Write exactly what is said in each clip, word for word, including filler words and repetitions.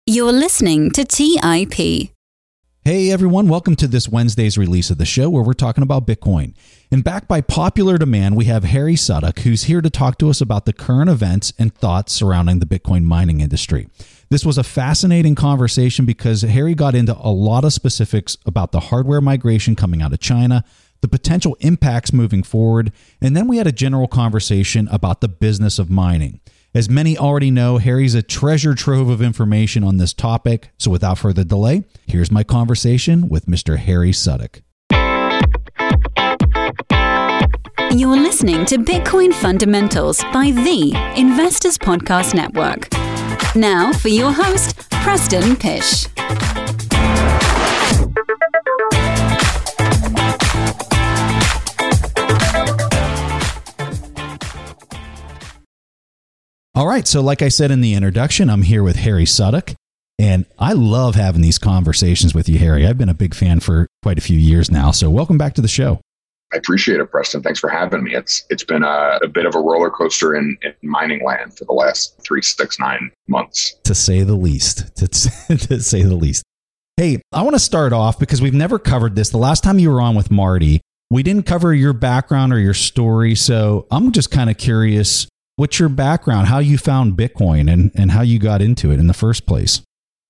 You're listening to T I P. Hey everyone, welcome to this Wednesday's release of the show where we're talking about Bitcoin. And backed by popular demand, we have Harry Sudduck, who's here to talk to us about the current events and thoughts surrounding the Bitcoin mining industry. This was a fascinating conversation because Harry got into a lot of specifics about the hardware migration coming out of China, the potential impacts moving forward, and then we had a general conversation about the business of mining. As many already know, Harry's a treasure trove of information on this topic. So without further delay, here's my conversation with Mister Harry Sudduck. You're listening to Bitcoin Fundamentals by the Investors Podcast Network. Now for your host, Preston Pysh. All right, so like I said in the introduction, I'm here with Harry Sudduck, and I love having these conversations with you, Harry. I've been a big fan for quite a few years now, so welcome back to the show. I appreciate it, Preston. Thanks for having me. It's It's been a, a bit of a roller coaster in, in mining land for the last three, six, nine months. To say the least, to, to say the least. Hey, I want to start off because we've never covered this. The last time you were on with Marty, we didn't cover your background or your story, so I'm just kind of curious. What's your background, how you found Bitcoin and, and how you got into it in the first place?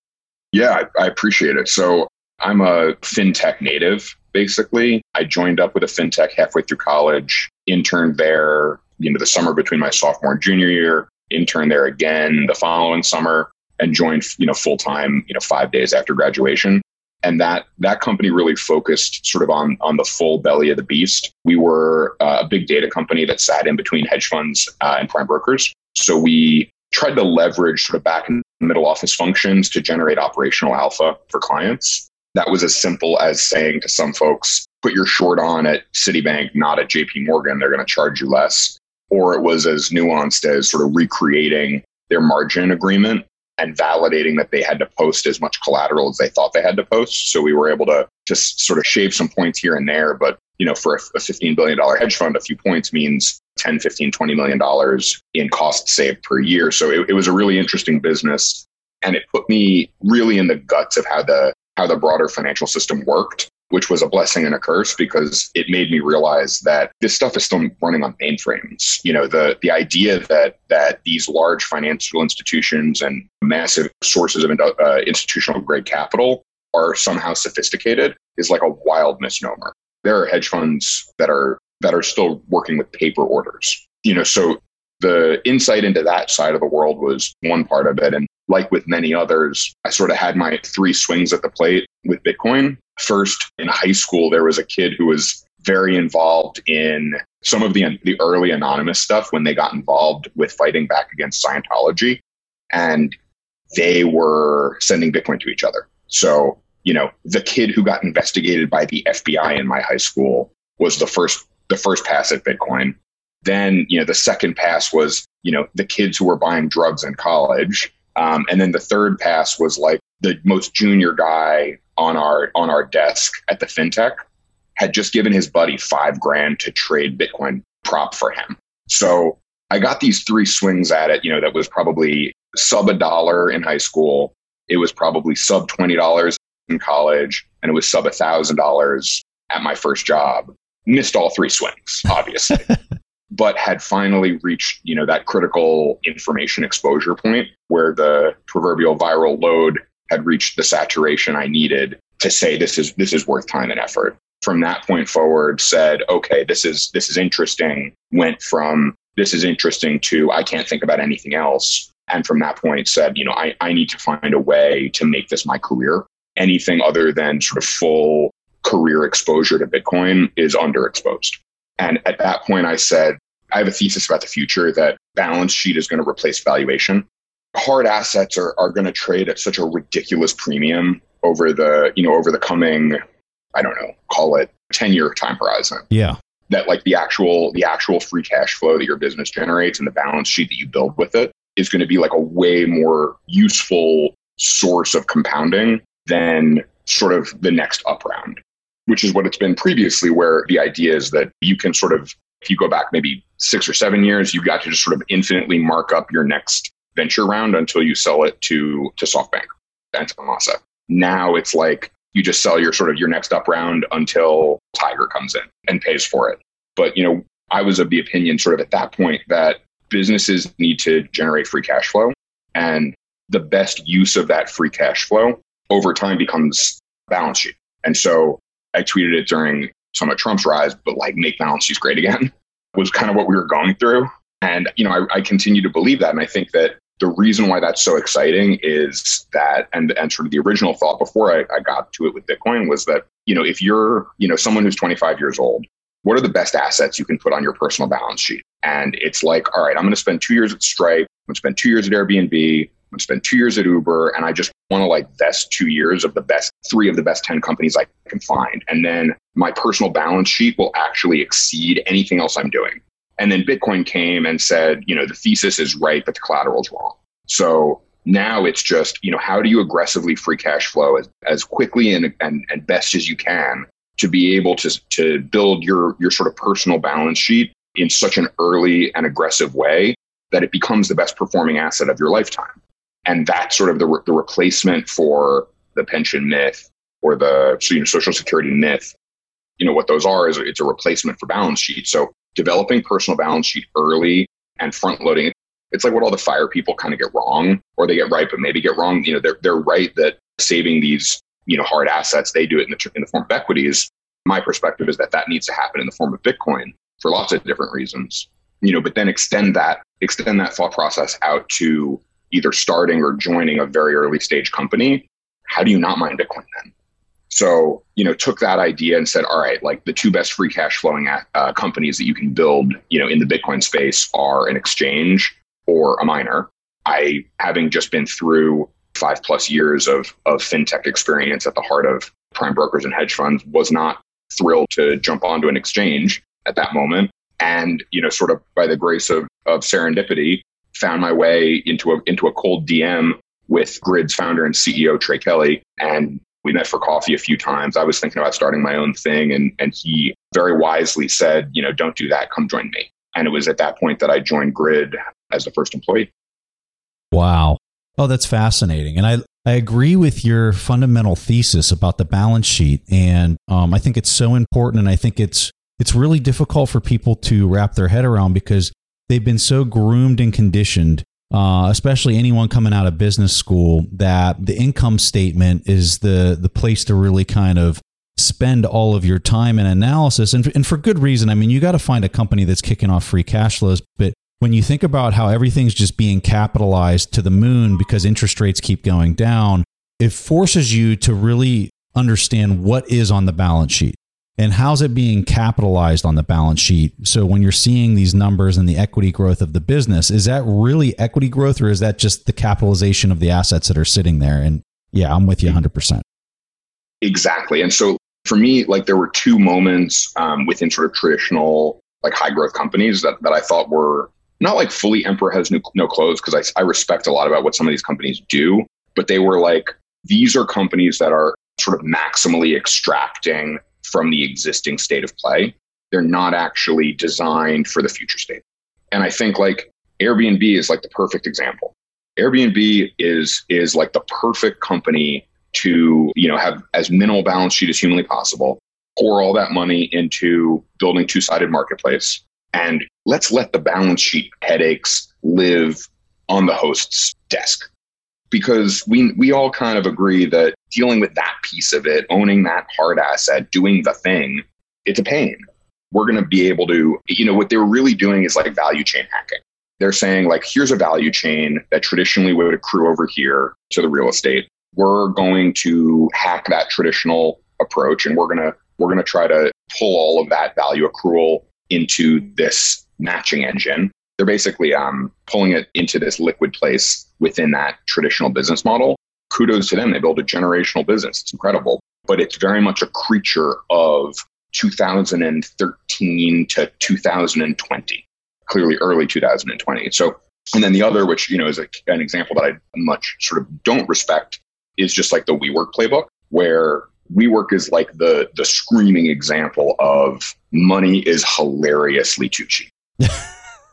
Yeah, I, I appreciate it. So I'm a fintech native, basically. I joined up with a fintech halfway through college, interned there, you know, the summer between my sophomore and junior year, interned there again the following summer, and joined, you know, full-time, you know, five days after graduation. And that that company really focused sort of on, on the full belly of the beast. We were uh, a big data company that sat in between hedge funds uh, and prime brokers. So we tried to leverage sort of back and middle office functions to generate operational alpha for clients. That was as simple as saying to some folks, put your short on at Citibank, not at J P Morgan, they're going to charge you less. Or it was as nuanced as sort of recreating their margin agreement and validating that they had to post as much collateral as they thought they had to post. So we were able to just sort of shave some points here and there. But, you know, for a fifteen billion dollars hedge fund, a few points means ten, fifteen, twenty million dollars in costs saved per year. So it, it was a really interesting business. And it put me really in the guts of how the how the broader financial system worked, which was a blessing and a curse because it made me realize that this stuff is still running on mainframes. You know, the the idea that that these large financial institutions and massive sources of uh, institutional grade capital are somehow sophisticated is like a wild misnomer. There are hedge funds that are that are still working with paper orders. You know, so the insight into that side of the world was one part of it. And like with many others, I sort of had my three swings at the plate with Bitcoin. First, in high school, there was a kid who was very involved in some of the, the early anonymous stuff when they got involved with fighting back against Scientology. And they were sending Bitcoin to each other. So, you know, the kid who got investigated by the F B I in my high school was the first the first pass at Bitcoin. Then, you know, the second pass was, you know, the kids who were buying drugs in college. Um, and then the third pass was like the most junior guy on our on our desk at the fintech had just given his buddy five grand to trade Bitcoin prop for him. So I got these three swings at it. You know, that was probably sub a dollar in high school. It was probably sub twenty dollars in college, and it was sub a thousand dollars at my first job. Missed all three swings, obviously. But had finally reached, you know, that critical information exposure point where the proverbial viral load had reached the saturation I needed to say this is this is worth time and effort. From that point forward, said, okay, this is this is interesting. Went from this is interesting to I can't think about anything else. And from that point said, you know, I, I need to find a way to make this my career. Anything other than sort of full career exposure to Bitcoin is underexposed. And at that point, I said, I have a thesis about the future that balance sheet is going to replace valuation. Hard assets are, are going to trade at such a ridiculous premium over the, you know, over the coming, I don't know, call it ten year time horizon. Yeah. That like the actual, the actual free cash flow that your business generates and the balance sheet that you build with it is going to be like a way more useful source of compounding than sort of the next up round, which is what it's been previously, where the idea is that you can sort of, if you go back maybe six or seven years, you've got to just sort of infinitely mark up your next venture round until you sell it to, to SoftBank. Anton Masa. Now it's like you just sell your sort of your next up round until Tiger comes in and pays for it. But, you know, I was of the opinion sort of at that point that businesses need to generate free cash flow, and the best use of that free cash flow over time becomes balance sheet. And so I tweeted it during some of Trump's rise, but like make balance sheets great again was kind of what we were going through. And, you know, I, I continue to believe that. And I think that the reason why that's so exciting is that, and, and sort of the original thought before I, I got to it with Bitcoin was that, you know, if you're, you know, someone who's twenty-five years old, what are the best assets you can put on your personal balance sheet? And it's like, all right, I'm going to spend two years at Stripe. I'm going to spend two years at Airbnb. I'm going to spend two years at Uber. And I just want to like vest two years of the best, three of the best ten companies I can find. And then my personal balance sheet will actually exceed anything else I'm doing. And then Bitcoin came and said, you know, the thesis is right, but the collateral is wrong. So now it's just, you know, how do you aggressively free cash flow as, as quickly and, and, and best as you can to be able to, to build your, your sort of personal balance sheet in such an early and aggressive way that it becomes the best performing asset of your lifetime. And that's sort of the, re- the replacement for the pension myth or the so, you know, Social Security myth. You know, what those are is it's a replacement for balance sheet. So developing personal balance sheet early and front loading it. It's like what all the FIRE people kind of get wrong, or they get right, but maybe get wrong. You know, they're, they're right that saving these, you know, hard assets, they do it in the, in the form of equities. My perspective is that that needs to happen in the form of Bitcoin for lots of different reasons, you know, but then extend that, extend that thought process out to either starting or joining a very early stage company. How do you not mine Bitcoin then? So, you know, took that idea and said, all right, like the two best free cash flowing uh, companies that you can build, you know, in the Bitcoin space are an exchange or a miner. I, having just been through five plus years of, of fintech experience at the heart of prime brokers and hedge funds, was not thrilled to jump onto an exchange at that moment. And, you know, sort of by the grace of, of serendipity, found my way into a, into a cold D M with Grid's founder and C E O, Trey Kelly. And we met for coffee a few times. I was thinking about starting my own thing. And, and he very wisely said, you know, don't do that. Come join me. And it was at that point that I joined Grid as the first employee. Wow. Oh, that's fascinating. And I, I agree with your fundamental thesis about the balance sheet. And um, I think it's so important. And I think it's it's really difficult for people to wrap their head around because they've been so groomed and conditioned, uh, especially anyone coming out of business school, that the income statement is the the place to really kind of spend all of your time and analysis. And, and for good reason. I mean, you got to find a company that's kicking off free cash flows. But when you think about how everything's just being capitalized to the moon because interest rates keep going down, it forces you to really understand what is on the balance sheet and how's it being capitalized on the balance sheet. So when you're seeing these numbers and the equity growth of the business, is that really equity growth, or is that just the capitalization of the assets that are sitting there? And yeah, I'm with you one hundred percent. Exactly. And so for me, like there were two moments um, within sort of traditional like high growth companies that, that I thought were not like fully emperor has no, no clothes, because I, I respect a lot about what some of these companies do, but they were like, these are companies that are sort of maximally extracting from the existing state of play. They're not actually designed for the future state. And I think like Airbnb is like the perfect example. Airbnb is is like the perfect company to, you know, have as minimal balance sheet as humanly possible, pour all that money into building two-sided marketplace, and let's let the balance sheet headaches live on the host's desk. Because we we all kind of agree that dealing with that piece of it, owning that hard asset, doing the thing, it's a pain. We're going to be able to, you know, what they're really doing is like value chain hacking. They're saying like, here's a value chain that traditionally would accrue over here to the real estate. We're going to hack that traditional approach, and we're going to we're going to try to pull all of that value accrual into this matching engine. They're basically um, pulling it into this liquid place within that traditional business model. Kudos to them. They build a generational business. It's incredible. But it's very much a creature of two thousand thirteen to two thousand twenty, clearly early two thousand twenty. So, and then the other, which, you know, is a, an example that I much sort of don't respect, is just like the WeWork playbook, where WeWork is like the the screaming example of money is hilariously too cheap.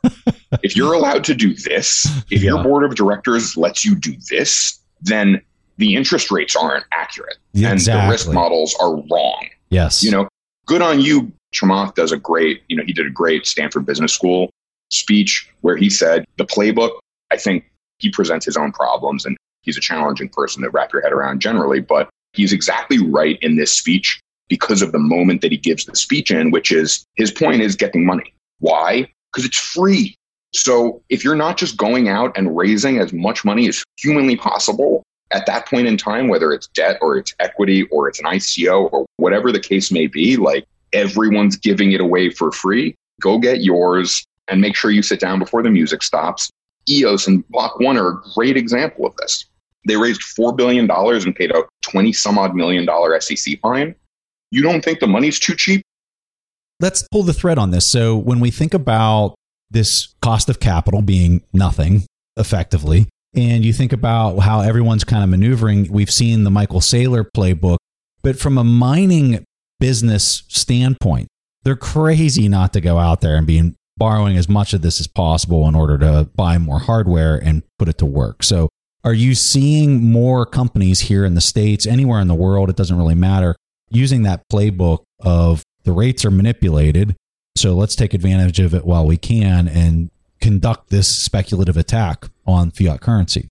If you're allowed to do this, if yeah. your board of directors lets you do this, then the interest rates aren't accurate. Yeah, and exactly. the risk models are wrong. Yes. You know, good on you. Chamath does a great, you know, he did a great Stanford Business School speech where he said the playbook, I think he presents his own problems and he's a challenging person to wrap your head around generally, but he's exactly right in this speech because of the moment that he gives the speech in, which is his point is getting money. Why? Because it's free. So if you're not just going out and raising as much money as humanly possible at that point in time, whether it's debt or it's equity or it's an I C O or whatever the case may be, like everyone's giving it away for free, go get yours and make sure you sit down before the music stops. E O S and Block One are a great example of this. They raised four billion dollars and paid a twenty some odd million dollar S E C fine. You don't think the money's too cheap? Let's pull the thread on this. So when we think about this cost of capital being nothing effectively, and you think about how everyone's kind of maneuvering, we've seen the Michael Saylor playbook, but from a mining business standpoint, they're crazy not to go out there and be borrowing as much of this as possible in order to buy more hardware and put it to work. So are you seeing more companies here in the States, anywhere in the world, it doesn't really matter, using that playbook of the rates are manipulated, so let's take advantage of it while we can and conduct this speculative attack on fiat currency?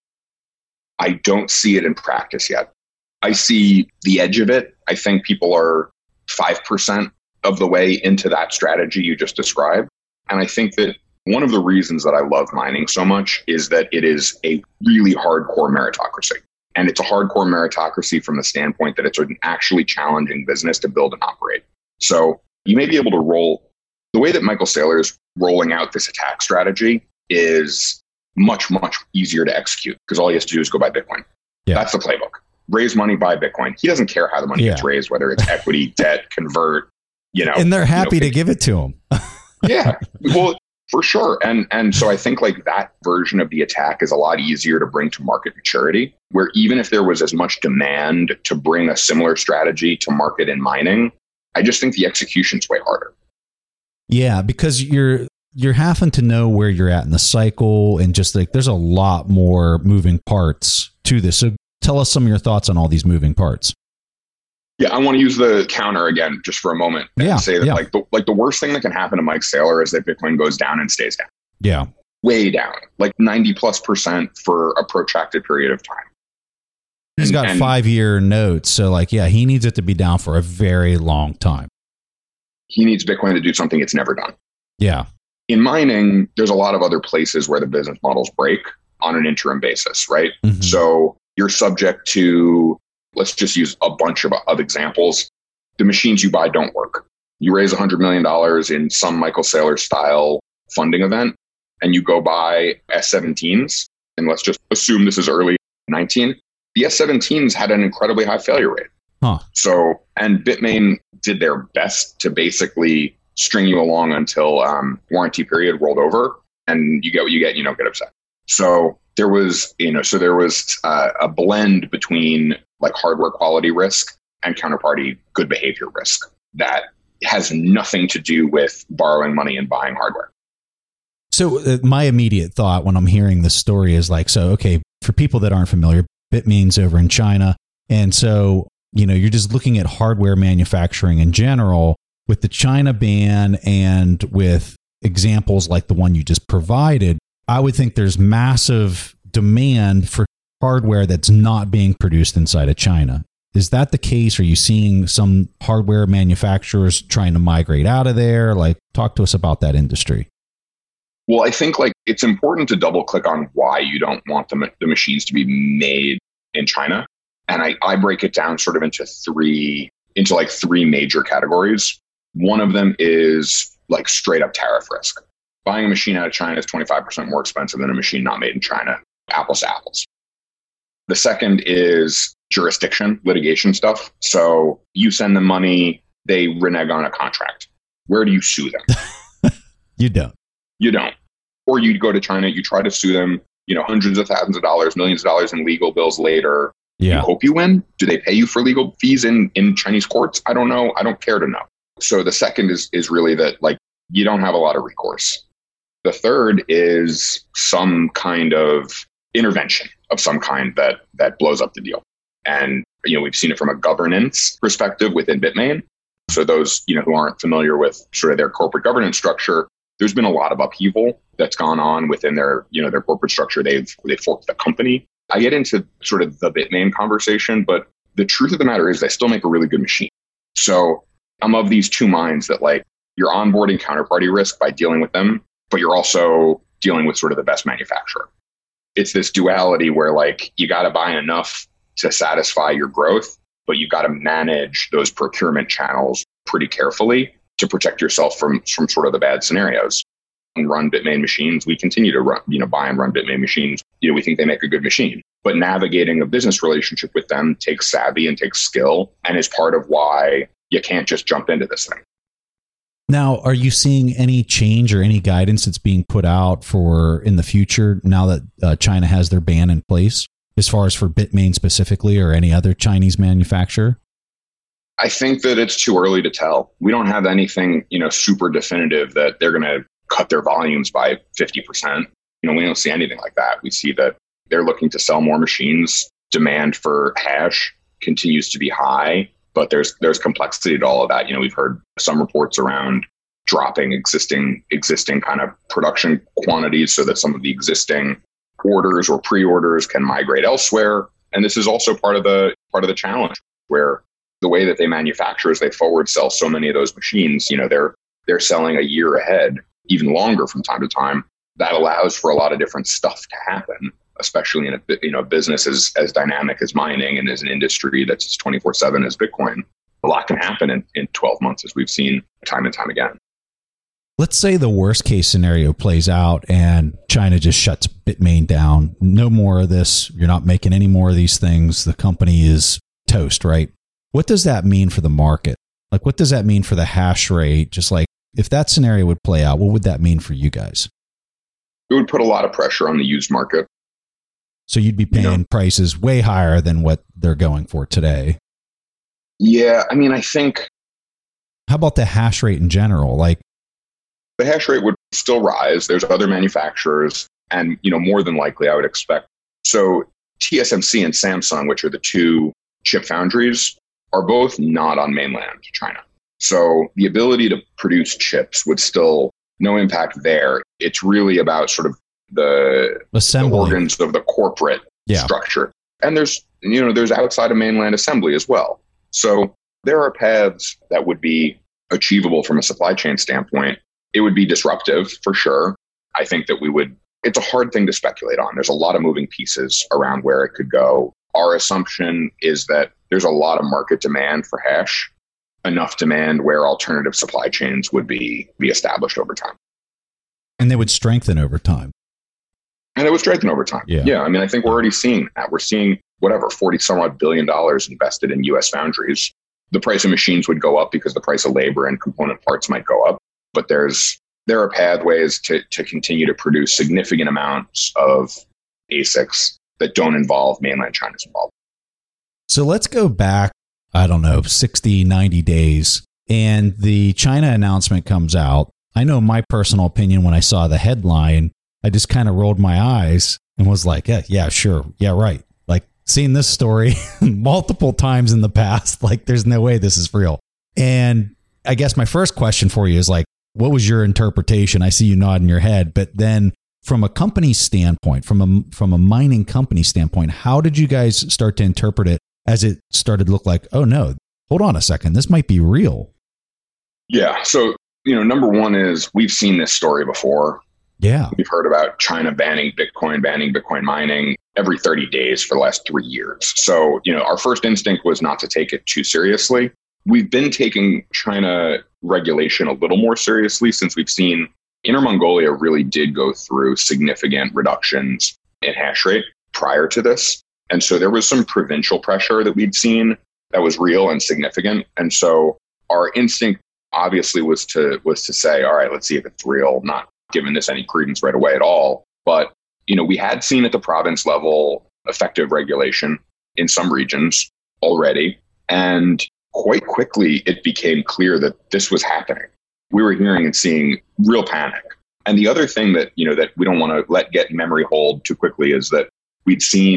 I don't see it in practice yet. I see the edge of it. I think people are five percent of the way into that strategy you just described. And I think that one of the reasons that I love mining so much is that it is a really hardcore meritocracy. And it's a hardcore meritocracy from the standpoint that it's an actually challenging business to build and operate. So you may be able to roll, the way that Michael Saylor is rolling out this attack strategy is much, much easier to execute because all he has to do is go buy Bitcoin. Yeah. That's the playbook. Raise money, buy Bitcoin. He doesn't care how the money yeah. gets raised, whether it's equity, debt, convert, you know. And they're happy you know, to give it to him. Yeah, well, for sure. And and so I think like that version of the attack is a lot easier to bring to market maturity, where even if there was as much demand to bring a similar strategy to market in mining, I just think the execution's way harder. Yeah, because you're you're having to know where you're at in the cycle, and just like there's a lot more moving parts to this. So tell us some of your thoughts on all these moving parts. Yeah, I want to use the counter again just for a moment and yeah, say that yeah. like the like the worst thing that can happen to Mike Saylor is that Bitcoin goes down and stays down. Yeah. Way down, like ninety plus percent for a protracted period of time. He's got and, five year notes. So like, yeah, he needs it to be down for a very long time. He needs Bitcoin to do something it's never done. Yeah. In mining, there's a lot of other places where the business models break on an interim basis, right? Mm-hmm. So you're subject to, let's just use a bunch of, of examples. The machines you buy don't work. You raise one hundred million dollars in some Michael Saylor style funding event, and you go buy S seventeens. And let's just assume this is early nineteen. The S seventeens had an incredibly high failure rate. Huh. So, and Bitmain did their best to basically string you along until um, warranty period rolled over, and you get what you get. You don't get upset. So there was, you know, so there was uh, a blend between like hardware quality risk and counterparty good behavior risk that has nothing to do with borrowing money and buying hardware. So uh, my immediate thought when I'm hearing this story is like, so, okay, for people that aren't familiar, Bitmain's over in China. And so, you know, you're just looking at hardware manufacturing in general with the China ban and with examples like the one you just provided. I would think there's massive demand for hardware that's not being produced inside of China. Is that the case? Are you seeing some hardware manufacturers trying to migrate out of there? Like, talk to us about that industry. Well, I think like it's important to double click on why you don't want the, the machines to be made in China. And I, I break it down sort of into three, into like three major categories. One of them is like straight up tariff risk. Buying a machine out of China is twenty-five percent more expensive than a machine not made in China, apples to apples. The second is jurisdiction, litigation stuff. So you send them money, they renege on a contract. Where do you sue them? You don't. You don't. Or you go to China, you try to sue them, you know, hundreds of thousands of dollars, millions of dollars in legal bills later. Yeah. You hope you win. Do they pay you for legal fees in, in Chinese courts? I don't know. I don't care to know. So the second is is really that like you don't have a lot of recourse. The third is some kind of intervention of some kind that that blows up the deal. And, you know, we've seen it from a governance perspective within Bitmain. So those, you know, who aren't familiar with sort of their corporate governance structure, there's been a lot of upheaval that's gone on within their, you know, their corporate structure. They've, they've forked the company. I get into sort of the Bitmain conversation, but the truth of the matter is they still make a really good machine. So I'm of these two minds that like you're onboarding counterparty risk by dealing with them, but you're also dealing with sort of the best manufacturer. It's this duality where like you got to buy enough to satisfy your growth, but you've got to manage those procurement channels pretty carefully to protect yourself from, from sort of the bad scenarios. And run Bitmain machines, we continue to run, you know, buy and run Bitmain machines. You know, we think they make a good machine, but navigating a business relationship with them takes savvy and takes skill and is part of why you can't just jump into this thing. Now, are you seeing any change or any guidance that's being put out for in the future now that uh, China has their ban in place, as far as for Bitmain specifically or any other Chinese manufacturer? I think that it's too early to tell. We don't have anything, you know, super definitive that they're going to cut their volumes by fifty percent. You know, we don't see anything like that. We see that they're looking to sell more machines. Demand for hash continues to be high, but there's there's complexity to all of that. You know, we've heard some reports around dropping existing existing kind of production quantities so that some of the existing orders or pre-orders can migrate elsewhere. And this is also part of the part of the challenge where the way that they manufacture is they forward sell so many of those machines. You know, they're they're selling a year ahead, even longer from time to time. That allows for a lot of different stuff to happen, especially in a you know business as, as dynamic as mining and as an industry that's as twenty-four seven as Bitcoin. A lot can happen in, in twelve months, as we've seen time and time again. Let's say the worst case scenario plays out and China just shuts Bitmain down. No more of this. You're not making any more of these things. The company is toast, right? What does that mean for the market? Like, what does that mean for the hash rate? Just like, if that scenario would play out, what would that mean for you guys? It would put a lot of pressure on the used market. So you'd be paying you know, prices way higher than what they're going for today. Yeah, I mean, I think... How about the hash rate in general? Like, the hash rate would still rise. There's other manufacturers, and you know, more than likely, I would expect. So T S M C and Samsung, which are the two chip foundries, are both not on mainland China. So the ability to produce chips would still no impact there. It's really about sort of the, the organs of the corporate yeah. structure. And there's, you know, there's outside of mainland assembly as well. So there are paths that would be achievable from a supply chain standpoint. It would be disruptive for sure. I think that we would, it's a hard thing to speculate on. There's a lot of moving pieces around where it could go. Our assumption is that there's a lot of market demand for hash, enough demand where alternative supply chains would be, be established over time. And they would strengthen over time. And it would strengthen over time. Yeah. yeah. I mean, I think we're already seeing that. We're seeing whatever, forty some odd billion dollars invested in U S foundries. The price of machines would go up because the price of labor and component parts might go up. But there's there are pathways to, to continue to produce significant amounts of A S I Cs that don't involve mainland China's involvement. So let's go back, I don't know, sixty, ninety days, and the China announcement comes out. I know my personal opinion when I saw the headline, I just kind of rolled my eyes and was like, yeah, yeah, sure. Yeah, right. Like, seen this story multiple times in the past. Like, there's no way this is real. And I guess my first question for you is like, what was your interpretation? I see you nodding your head, but then from a company standpoint, from a from a mining company standpoint, how did you guys start to interpret it as it started to look like, oh no, hold on a second, this might be real? Yeah. So, you know, number one is we've seen this story before. Yeah. We've heard about China banning Bitcoin, banning Bitcoin mining every thirty days for the last three years. So, you know, our first instinct was not to take it too seriously. We've been taking China regulation a little more seriously since we've seen Inner Mongolia really did go through significant reductions in hash rate prior to this. And so there was some provincial pressure that we'd seen that was real and significant. And so our instinct obviously was to was to say, all right, let's see if it's real, not giving this any credence right away at all. But, you know, we had seen at the province level effective regulation in some regions already. And quite quickly, it became clear that this was happening. We were hearing and seeing real panic. And the other thing that, you know, that we don't want to let get memory hold too quickly is that we'd seen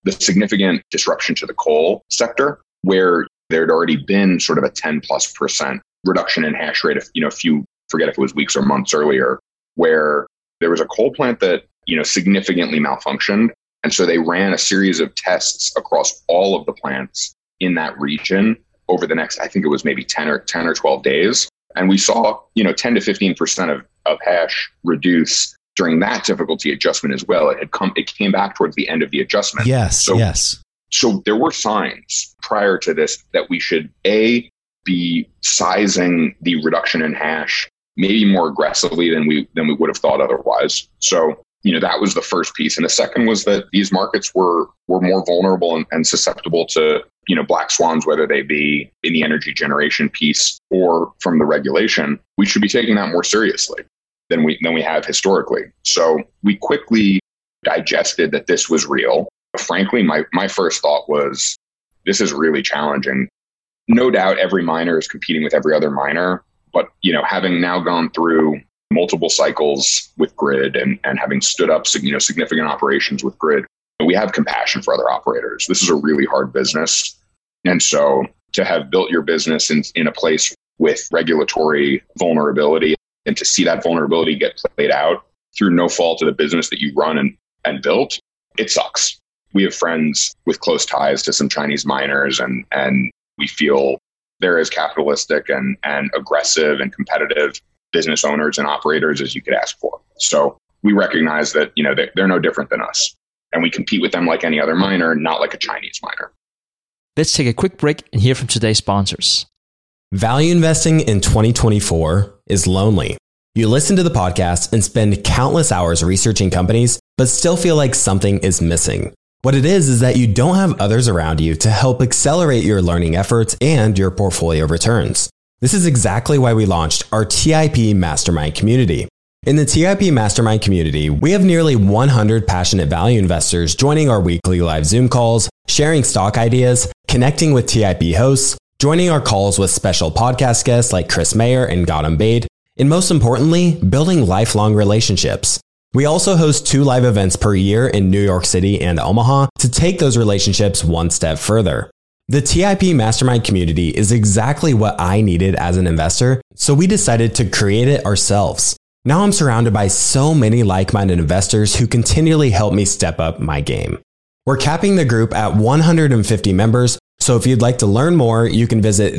the significant disruption to the coal sector, where there had already been sort of a ten plus percent reduction in hash rate, if, you know, a few, forget if it was weeks or months earlier, where there was a coal plant that, you know, significantly malfunctioned. And so they ran a series of tests across all of the plants in that region over the next, I think it was maybe ten or ten or twelve days. And we saw, you know, ten to fifteen percent of, of hash reduce during that difficulty adjustment as well. It had come, it came back towards the end of the adjustment. Yes. So, yes. So there were signs prior to this that we should, A, be sizing the reduction in hash maybe more aggressively than we than we would have thought otherwise. So, you know, that was the first piece. And the second was that these markets were were more vulnerable and, and susceptible to, you know, black swans, whether they be in the energy generation piece or from the regulation. We should be taking that more seriously than we than we have historically. So we quickly digested that this was real. Frankly, my, my first thought was, this is really challenging. No doubt every miner is competing with every other miner, but, you know, having now gone through multiple cycles with Grid and, and having stood up, you know, significant operations with Grid, we have compassion for other operators. This is a really hard business. And so to have built your business in, in a place with regulatory vulnerability and to see that vulnerability get played out through no fault of the business that you run and, and built, it sucks. We have friends with close ties to some Chinese miners, and, and we feel they're as capitalistic and, and aggressive and competitive business owners and operators as you could ask for. So we recognize that, you know, they're, they're no different than us, and we compete with them like any other miner, not like a Chinese miner. Let's take a quick break and hear from today's sponsors. Value investing in twenty twenty-four is lonely. You listen to the podcast and spend countless hours researching companies, but still feel like something is missing. What it is is that you don't have others around you to help accelerate your learning efforts and your portfolio returns. This is exactly why we launched our T I P Mastermind community. In the T I P Mastermind community, we have nearly one hundred passionate value investors joining our weekly live Zoom calls, sharing stock ideas, connecting with T I P hosts, joining our calls with special podcast guests like Chris Mayer and Gautam Baid, and most importantly, building lifelong relationships. We also host two live events per year in New York City and Omaha to take those relationships one step further. The T I P Mastermind community is exactly what I needed as an investor, so we decided to create it ourselves. Now I'm surrounded by so many like-minded investors who continually help me step up my game. We're capping the group at one hundred fifty members, so if you'd like to learn more, you can visit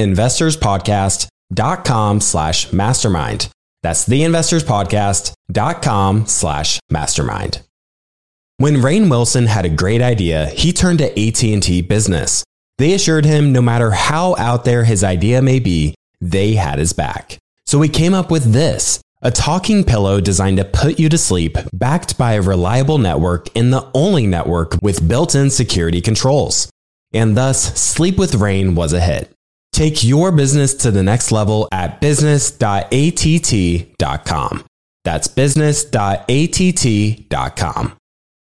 theinvestorspodcast.com slash mastermind. That's theinvestorspodcast.com slash mastermind. When Rainn Wilson had a great idea, he turned to A T and T Business. They assured him no matter how out there his idea may be, they had his back. So we came up with this, a talking pillow designed to put you to sleep, backed by a reliable network and the only network with built-in security controls. And thus, Sleep with Rainn was a hit. Take your business to the next level at business dot a t t dot com. That's business dot a t t dot com.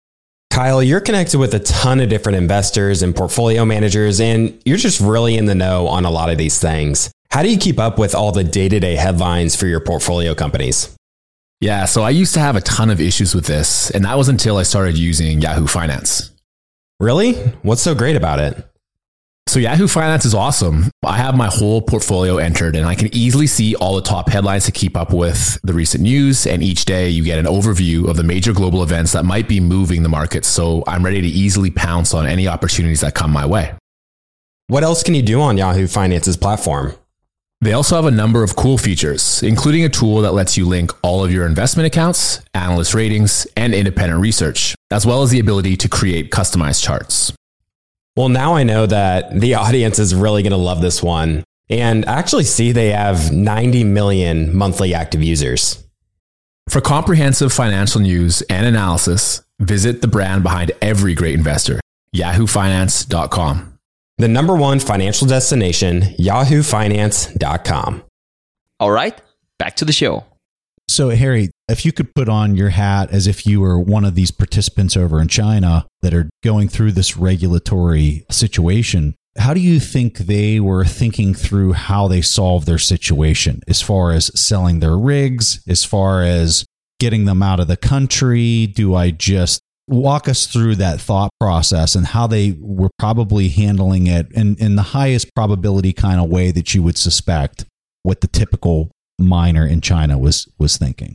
Kyle, you're connected with a ton of different investors and portfolio managers, and you're just really in the know on a lot of these things. How do you keep up with all the day-to-day headlines for your portfolio companies? Yeah, so I used to have a ton of issues with this, and that was until I started using Yahoo Finance. Really? What's so great about it? So Yahoo Finance is awesome. I have my whole portfolio entered, and I can easily see all the top headlines to keep up with the recent news. And each day you get an overview of the major global events that might be moving the market. So I'm ready to easily pounce on any opportunities that come my way. What else can you do on Yahoo Finance's platform? They also have a number of cool features, including a tool that lets you link all of your investment accounts, analyst ratings, and independent research, as well as the ability to create customized charts. Well, now I know that the audience is really going to love this one, and actually see they have ninety million monthly active users. For comprehensive financial news and analysis, visit the brand behind every great investor, yahoo finance dot com. The number one financial destination, yahoo finance dot com. All right, back to the show. So, Harry, if you could put on your hat as if you were one of these participants over in China that are going through this regulatory situation, how do you think they were thinking through how they solve their situation as far as selling their rigs, as far as getting them out of the country? Do I just walk us through that thought process and how they were probably handling it in, in the highest probability kind of way that you would suspect what the typical miner in China was was thinking.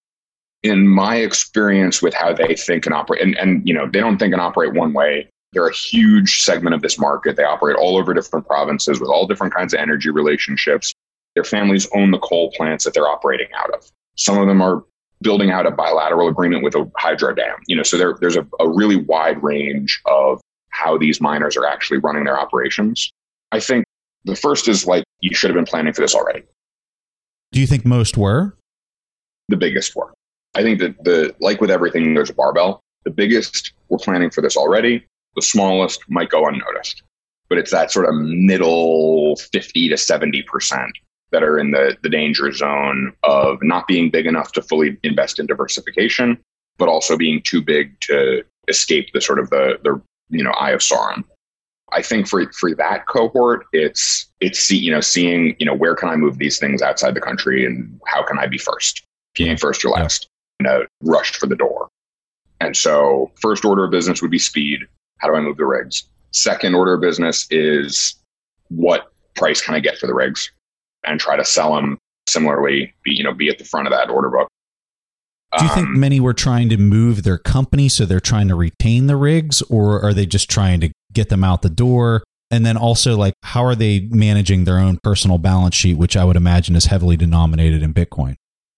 In my experience with how they think and operate, and, and you know, they don't think and operate one way. They're a huge segment of this market. They operate all over different provinces with all different kinds of energy relationships. Their families own the coal plants that they're operating out of. Some of them are building out a bilateral agreement with a hydro dam. You know, so there, there's a, a really wide range of how these miners are actually running their operations. I think the first is like, you should have been planning for this already. Do you think most were? The biggest were. I think that the, like with everything, there's a barbell. The biggest were planning for this already. The smallest might go unnoticed. But it's that sort of middle fifty to seventy percent that are in the, the danger zone of not being big enough to fully invest in diversification, but also being too big to escape the sort of the, the you know, eye of Sauron. I think for for that cohort, it's it's see, you know seeing you know where can I move these things outside the country and how can I be first? If you ain't first, you're last. You know, rushed for the door. And so first order of business would be speed. How do I move the rigs? Second order of business is what price can I get for the rigs? And try to sell them similarly, be, you know, be at the front of that order book. Do you think Um, many were trying to move their company, so they're trying to retain the rigs, or are they just trying to get them out the door? And then also, like, how are they managing their own personal balance sheet, which I would imagine is heavily denominated in Bitcoin?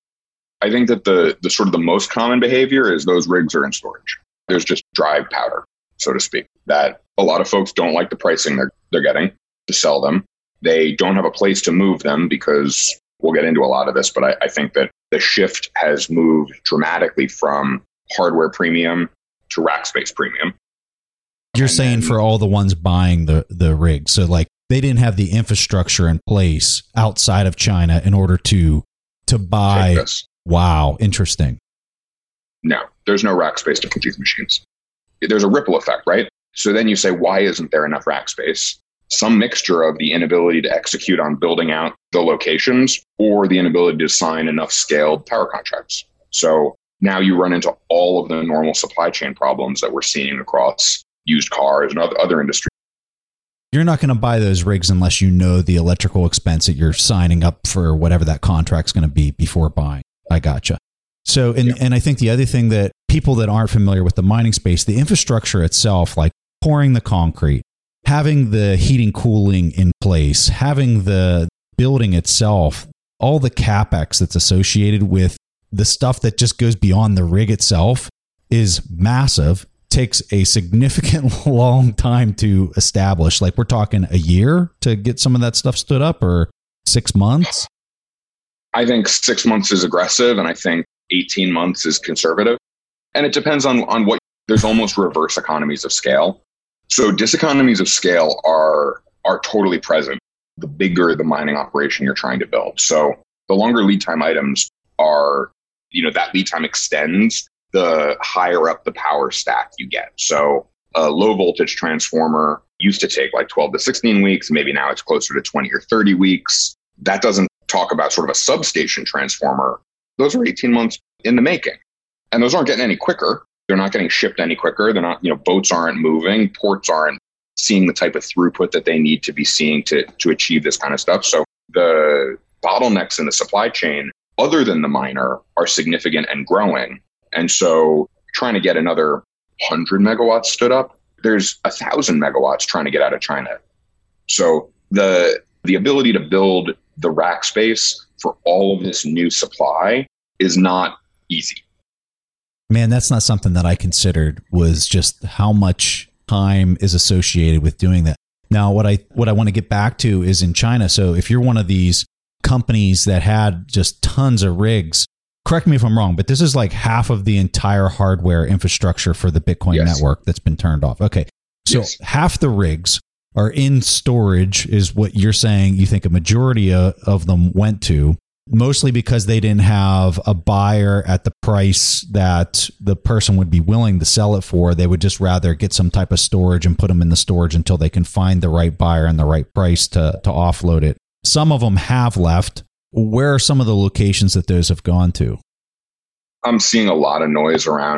I think that the the sort of the most common behavior is those rigs are in storage. There's just dry powder, so to speak, that a lot of folks don't like the pricing they're they're getting to sell them. They don't have a place to move them because we'll get into a lot of this, but I, I think that the shift has moved dramatically from hardware premium to rack space premium. You're And saying then- for all the ones buying the, the rig. So like they didn't have the infrastructure in place outside of China in order to to buy. Take this. Wow, interesting. No, there's no rack space to put these machines. There's a ripple effect, right? So then you say, why isn't there enough rack space? Some mixture of the inability to execute on building out the locations or the inability to sign enough scaled power contracts. So now you run into all of the normal supply chain problems that we're seeing across used cars and other, other industries. You're not going to buy those rigs unless you know the electrical expense that you're signing up for, whatever that contract's going to be before buying. I gotcha. So, and, Yeah. and I think the other thing that people that aren't familiar with the mining space, the infrastructure itself, like pouring the concrete, having the heating, cooling in place, having the building itself, all the CapEx that's associated with the stuff that just goes beyond the rig itself is massive. Takes a significant long time to establish. Like we're talking a year to get some of that stuff stood up, or six months? I think six months is aggressive, and I think eighteen months is conservative. And it depends on, on what, there's almost reverse economies of scale. So diseconomies of scale are are totally present the bigger the mining operation you're trying to build. So the longer lead time items are, you know, that lead time extends the higher up the power stack you get. So a low voltage transformer used to take like twelve to sixteen weeks. Maybe now it's closer to twenty or thirty weeks. That doesn't talk about sort of a substation transformer. Those are eighteen months in the making. And those aren't getting any quicker. They're not getting shipped any quicker. They're not, you know, boats aren't moving. Ports aren't seeing the type of throughput that they need to be seeing to, to achieve this kind of stuff. So the bottlenecks in the supply chain, other than the miner, are significant and growing. And so trying to get another one hundred megawatts stood up, there's a thousand megawatts trying to get out of China. So the the ability to build the rack space for all of this new supply is not easy. Man, that's not something that I considered, was just how much time is associated with doing that. Now, what I what I want to get back to is in China. So if you're one of these companies that had just tons of rigs, correct me if I'm wrong, but this is like half of the entire hardware infrastructure for the Bitcoin Yes. network that's been turned off. Okay. So Yes. half the rigs are in storage is what you're saying. You think a majority of, of them went to, mostly because they didn't have a buyer at the price that the person would be willing to sell it for. They would just rather get some type of storage and put them in the storage until they can find the right buyer and the right price to, to offload it. Some of them have left. Where are some of the locations that those have gone to? I'm seeing a lot of noise around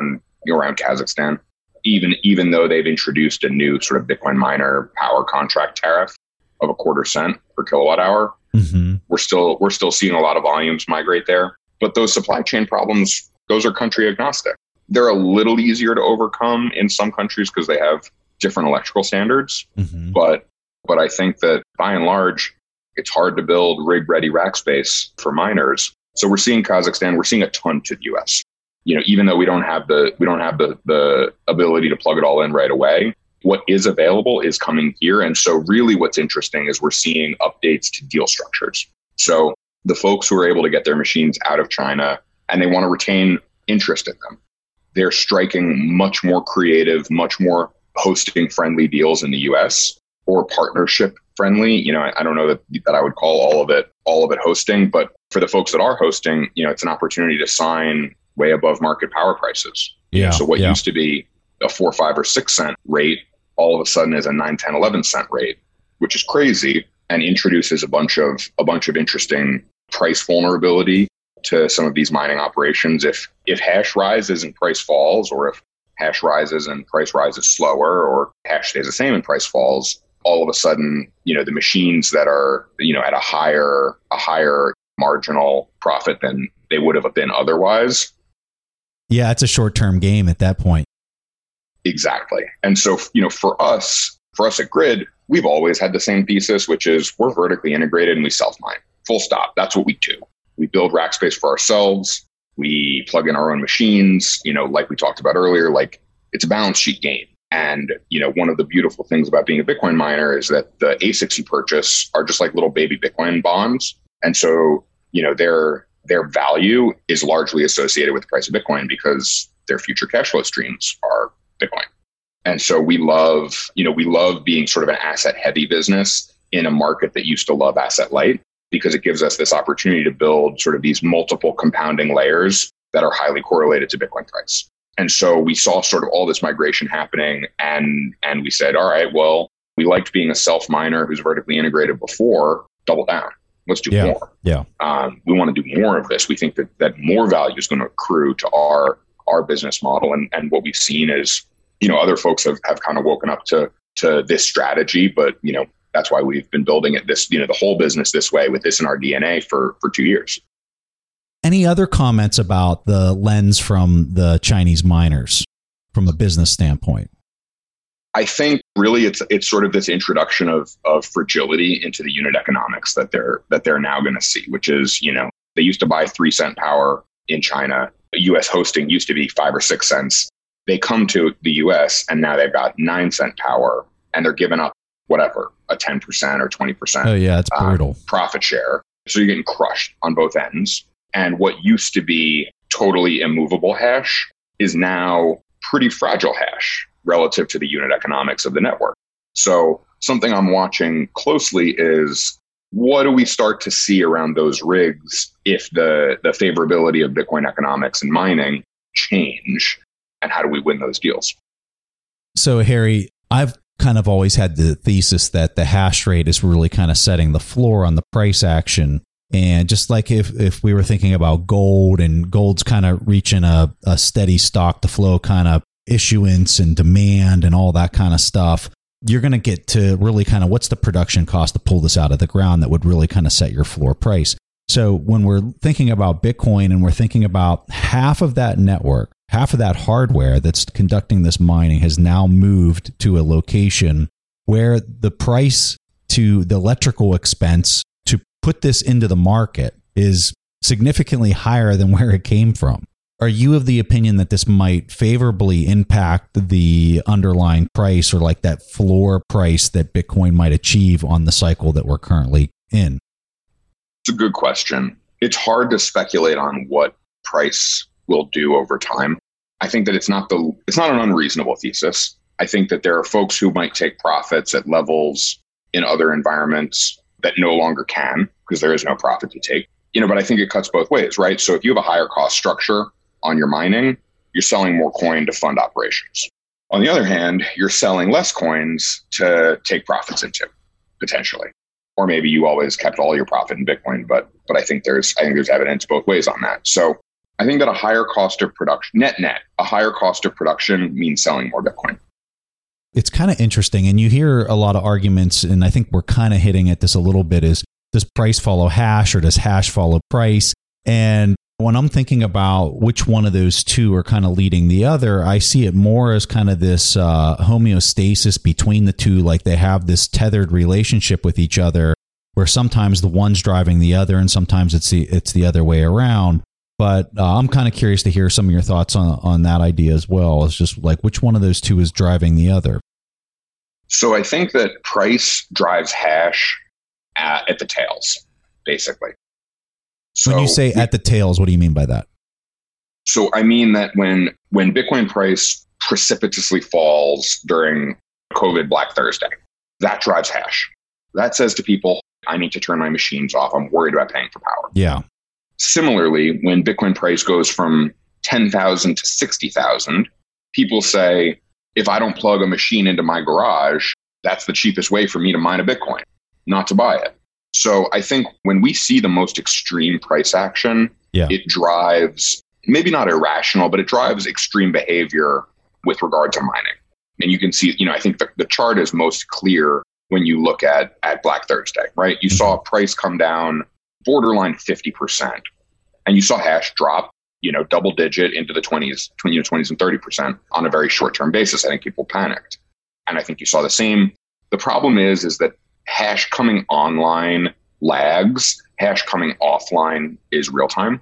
around Kazakhstan. Even even though they've introduced a new sort of Bitcoin miner power contract tariff of a quarter cent per kilowatt hour, mm-hmm. we're still we're still seeing a lot of volumes migrate there. But those supply chain problems, those are country agnostic. They're a little easier to overcome in some countries because they have different electrical standards. Mm-hmm. But but I think that by and large, it's hard to build rig-ready rack space for miners. So we're seeing Kazakhstan, we're seeing a ton to the U S. You know, even though we don't have the we don't have the the ability to plug it all in right away, what is available is coming here. And so really what's interesting is we're seeing updates to deal structures. So the folks who are able to get their machines out of China and they want to retain interest in them, they're striking much more creative, much more hosting friendly deals in the U S or partnership friendly. You know, I, I don't know that, that I would call all of it all of it hosting, but for the folks that are hosting, you know, it's an opportunity to sign way above market power prices. Yeah. So what yeah. used to be a four, five, or six cent rate, all of a sudden is a nine, ten, eleven cent rate, which is crazy and introduces a bunch of a bunch of interesting price vulnerability to some of these mining operations. If if hash rises and price falls, or if hash rises and price rises slower, or hash stays the same and price falls, all of a sudden, you know, the machines that are, you know, at a higher a higher marginal profit than they would have been otherwise. Yeah, it's a short-term game at that point. Exactly. And so, you know, for us, for us at Grid, we've always had the same thesis, which is we're vertically integrated and we self-mine. Full stop. That's what we do. We build rack space for ourselves. We plug in our own machines. You know, like we talked about earlier, like it's a balance sheet game. And, you know, one of the beautiful things about being a Bitcoin miner is that the A SICs you purchase are just like little baby Bitcoin bonds. And so, you know, their their value is largely associated with the price of Bitcoin because their future cash flow streams are Bitcoin. And so we love, you know, we love being sort of an asset heavy business in a market that used to love asset light, because it gives us this opportunity to build sort of these multiple compounding layers that are highly correlated to Bitcoin price. And so we saw sort of all this migration happening, and and we said, all right, well, we liked being a self miner who's vertically integrated before, double down. Let's do yeah. more. Yeah. Um, we want to do more of this. We think that that more value is going to accrue to our our business model. And and what we've seen is, you know, other folks have, have kind of woken up to to this strategy, but, you know, that's why we've been building it this, you know, the whole business this way with this in our D N A for, for two years. Any other comments about the lens from the Chinese miners from a business standpoint? I think really it's it's sort of this introduction of of fragility into the unit economics that they're that they're now going to see, which is, you know, they used to buy three cent power in China. U S hosting used to be five or six cents. They come to the U S and now they've got nine cent power, and they're giving up whatever, a ten percent or twenty percent. Oh yeah, it's brutal. Um, profit share. So you're getting crushed on both ends. And what used to be totally immovable hash is now pretty fragile hash relative to the unit economics of the network. So something I'm watching closely is, what do we start to see around those rigs if the, the favorability of Bitcoin economics and mining change, and how do we win those deals? So Harry, I've kind of always had the thesis that the hash rate is really kind of setting the floor on the price action. And just like if, if we were thinking about gold, and gold's kind of reaching a, a steady stock to flow kind of issuance and demand and all that kind of stuff, you're going to get to really kind of what's the production cost to pull this out of the ground that would really kind of set your floor price. So when we're thinking about Bitcoin and we're thinking about half of that network, half of that hardware that's conducting this mining has now moved to a location where the price to the electrical expense to put this into the market is significantly higher than where it came from. Are you of the opinion that this might favorably impact the underlying price, or like that floor price that Bitcoin might achieve on the cycle that we're currently in? It's a good question. It's hard to speculate on what price will do over time. I think that it's not the it's not an unreasonable thesis. I think that there are folks who might take profits at levels in other environments that no longer can, because there is no profit to take. You know, but I think it cuts both ways, right? So if you have a higher cost structure on your mining, you're selling more coin to fund operations. On the other hand, you're selling less coins to take profits into, potentially. Or maybe you always kept all your profit in Bitcoin, but but I think there's I think there's evidence both ways on that. So I think that a higher cost of production, net net, a higher cost of production means selling more Bitcoin. It's kind of interesting. And you hear a lot of arguments, and I think we're kind of hitting at this a little bit, is does price follow hash or does hash follow price? And when I'm thinking about which one of those two are kind of leading the other, I see it more as kind of this uh, homeostasis between the two, like they have this tethered relationship with each other, where sometimes the one's driving the other and sometimes it's the, it's the other way around. But uh, I'm kind of curious to hear some of your thoughts on, on that idea as well. It's just like which one of those two is driving the other. So I think that price drives hash at, at the tails, basically. So when you say at the tails, what do you mean by that? So I mean that when when Bitcoin price precipitously falls during COVID Black Thursday, that drives hash. That says to people, I need to turn my machines off. I'm worried about paying for power. Yeah. Similarly, when Bitcoin price goes from ten thousand to sixty thousand, people say, if I don't plug a machine into my garage, that's the cheapest way for me to mine a Bitcoin, not to buy it. So I think when we see the most extreme price action, yeah. it drives, maybe not irrational, but it drives extreme behavior with regard to mining. And you can see, you know, I think the, the chart is most clear when you look at, at Black Thursday, right? You saw price come down borderline fifty percent, and you saw hash drop, you know, double digit into the twenties, you know, twenties and thirty percent on a very short-term basis. I think people panicked. And I think you saw the same. The problem is, is that hash coming online lags, hash coming offline is real time.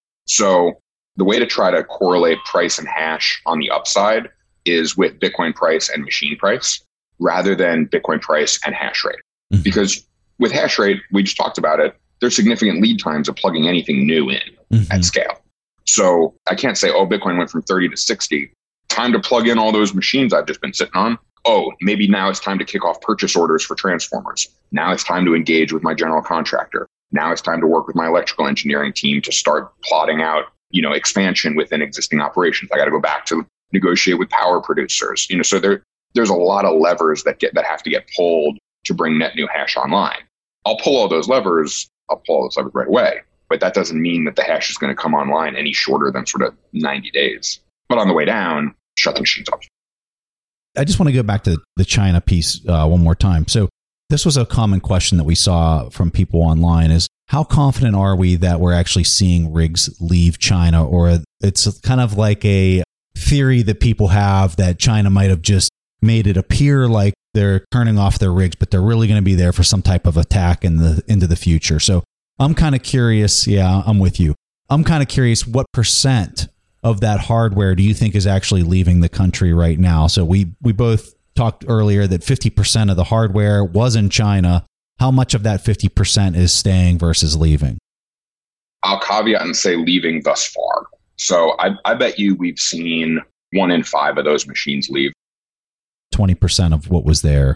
So the way to try to correlate price and hash on the upside is with Bitcoin price and machine price rather than Bitcoin price and hash rate. Mm-hmm. Because with hash rate, we just talked about it, there's significant lead times of plugging anything new in mm-hmm. at scale. So I can't say, oh, Bitcoin went from thirty to sixty. Time to plug in all those machines I've just been sitting on. Oh, maybe now it's time to kick off purchase orders for transformers. Now it's time to engage with my general contractor. Now it's time to work with my electrical engineering team to start plotting out, you know, expansion within existing operations. I got to go back to negotiate with power producers. You know, so there, there's a lot of levers that get that have to get pulled to bring net new hash online. I'll pull all those levers. I'll pull all those levers right away. But that doesn't mean that the hash is going to come online any shorter than sort of ninety days. But on the way down, shut the machines off. I just want to go back to the China piece uh, one more time. So this was a common question that we saw from people online is how confident are we that we're actually seeing rigs leave China? Or it's kind of like a theory that people have that China might have just made it appear like they're turning off their rigs, but they're really going to be there for some type of attack in the into the future. So I'm kind of curious. Yeah, I'm with you. I'm kind of curious what percent of that hardware do you think is actually leaving the country right now? So we we both talked earlier that fifty percent of the hardware was in China. How much of that fifty percent is staying versus leaving? I'll caveat and say leaving thus far. So I, I bet you we've seen one in five of those machines leave. twenty percent of what was there.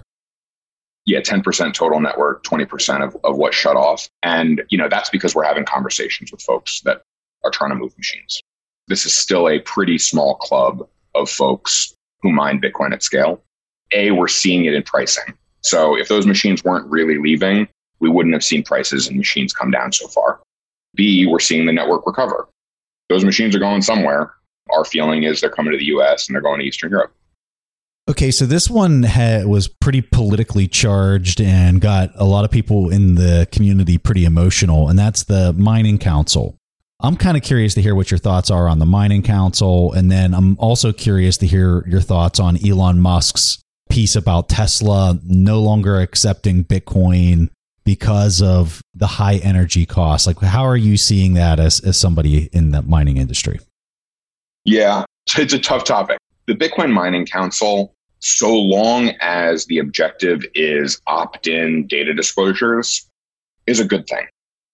Yeah, ten percent total network, twenty percent of, of what shut off. And, you know, that's because we're having conversations with folks that are trying to move machines. This is still a pretty small club of folks who mine Bitcoin at scale. A, we're seeing it in pricing. So if those machines weren't really leaving, we wouldn't have seen prices and machines come down so far. B, we're seeing the network recover. Those machines are going somewhere. Our feeling is they're coming to the U S and they're going to Eastern Europe. Okay, so this one had, was pretty politically charged and got a lot of people in the community pretty emotional, and that's the Mining Council. I'm kind of curious to hear what your thoughts are on the Mining Council, and then I'm also curious to hear your thoughts on Elon Musk's piece about Tesla no longer accepting Bitcoin because of the high energy costs. Like, how are you seeing that as, as somebody in the mining industry? Yeah, it's a tough topic. The Bitcoin Mining Council, so long as the objective is opt-in data disclosures, is a good thing.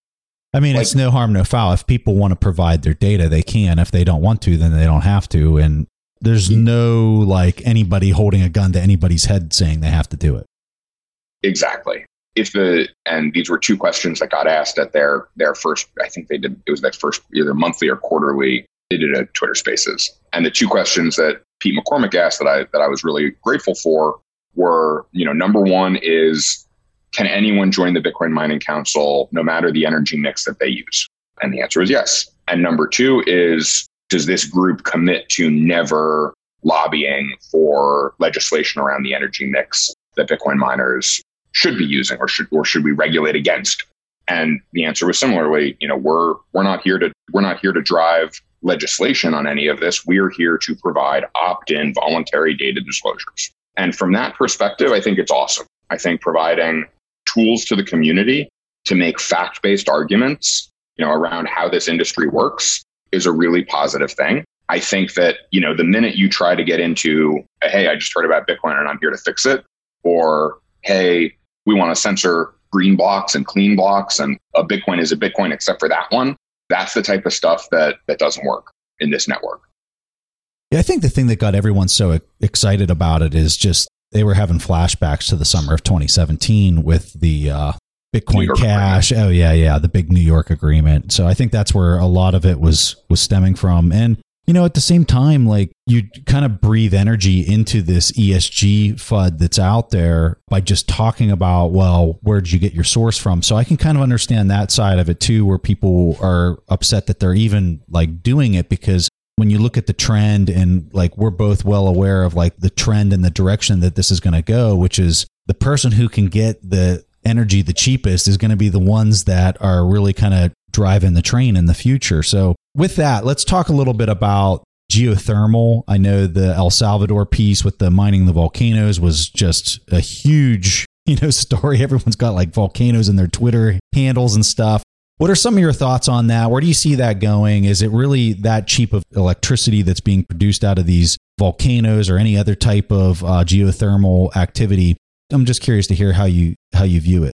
I mean, like, it's no harm, no foul. If people want to provide their data, they can. If they don't want to, then they don't have to. And there's no like anybody holding a gun to anybody's head saying they have to do it. Exactly. If the and these were two questions that got asked at their their first, I think they did, it was that first either monthly or quarterly, they did a Twitter Spaces. And the two questions that Pete McCormick asked that I that I was really grateful for were, you know, number one is, can anyone join the Bitcoin Mining Council no matter the energy mix that they use? And the answer is yes. And number two is, does this group commit to never lobbying for legislation around the energy mix that Bitcoin miners should be using, or should or should we regulate against? And the answer was similarly, you know, we're we're not here to we're not here to drive legislation on any of this. We're here to provide opt-in voluntary data disclosures. And from that perspective, I think it's awesome. I think providing tools to the community to make fact-based arguments, you know, around how this industry works is a really positive thing. I think that, you know, the minute you try to get into, hey, I just heard about Bitcoin and I'm here to fix it, or, hey, we want to censor green blocks and clean blocks and a Bitcoin is a Bitcoin except for that one, that's the type of stuff that that doesn't work in this network. Yeah, I think the thing that got everyone so excited about it is just they were having flashbacks to the summer of twenty seventeen with the uh, Bitcoin Cash. Agreement. Oh, yeah, yeah, the big New York agreement. So I think that's where a lot of it was was stemming from. And, you know, at the same time, like you kind of breathe energy into this E S G F U D that's out there by just talking about, well, where'd you get your source from? So I can kind of understand that side of it too, where people are upset that they're even like doing it, because when you look at the trend, and like we're both well aware of like the trend and the direction that this is going to go, which is the person who can get the energy the cheapest is going to be the ones that are really kind of driving the train in the future. So with that, let's talk a little bit about geothermal. I know the El Salvador piece with the mining the volcanoes was just a huge, you know, story. Everyone's got like volcanoes in their Twitter handles and stuff. What are some of your thoughts on that? Where do you see that going? Is it really that cheap of electricity that's being produced out of these volcanoes or any other type of uh, geothermal activity? I'm just curious to hear how you how you view it.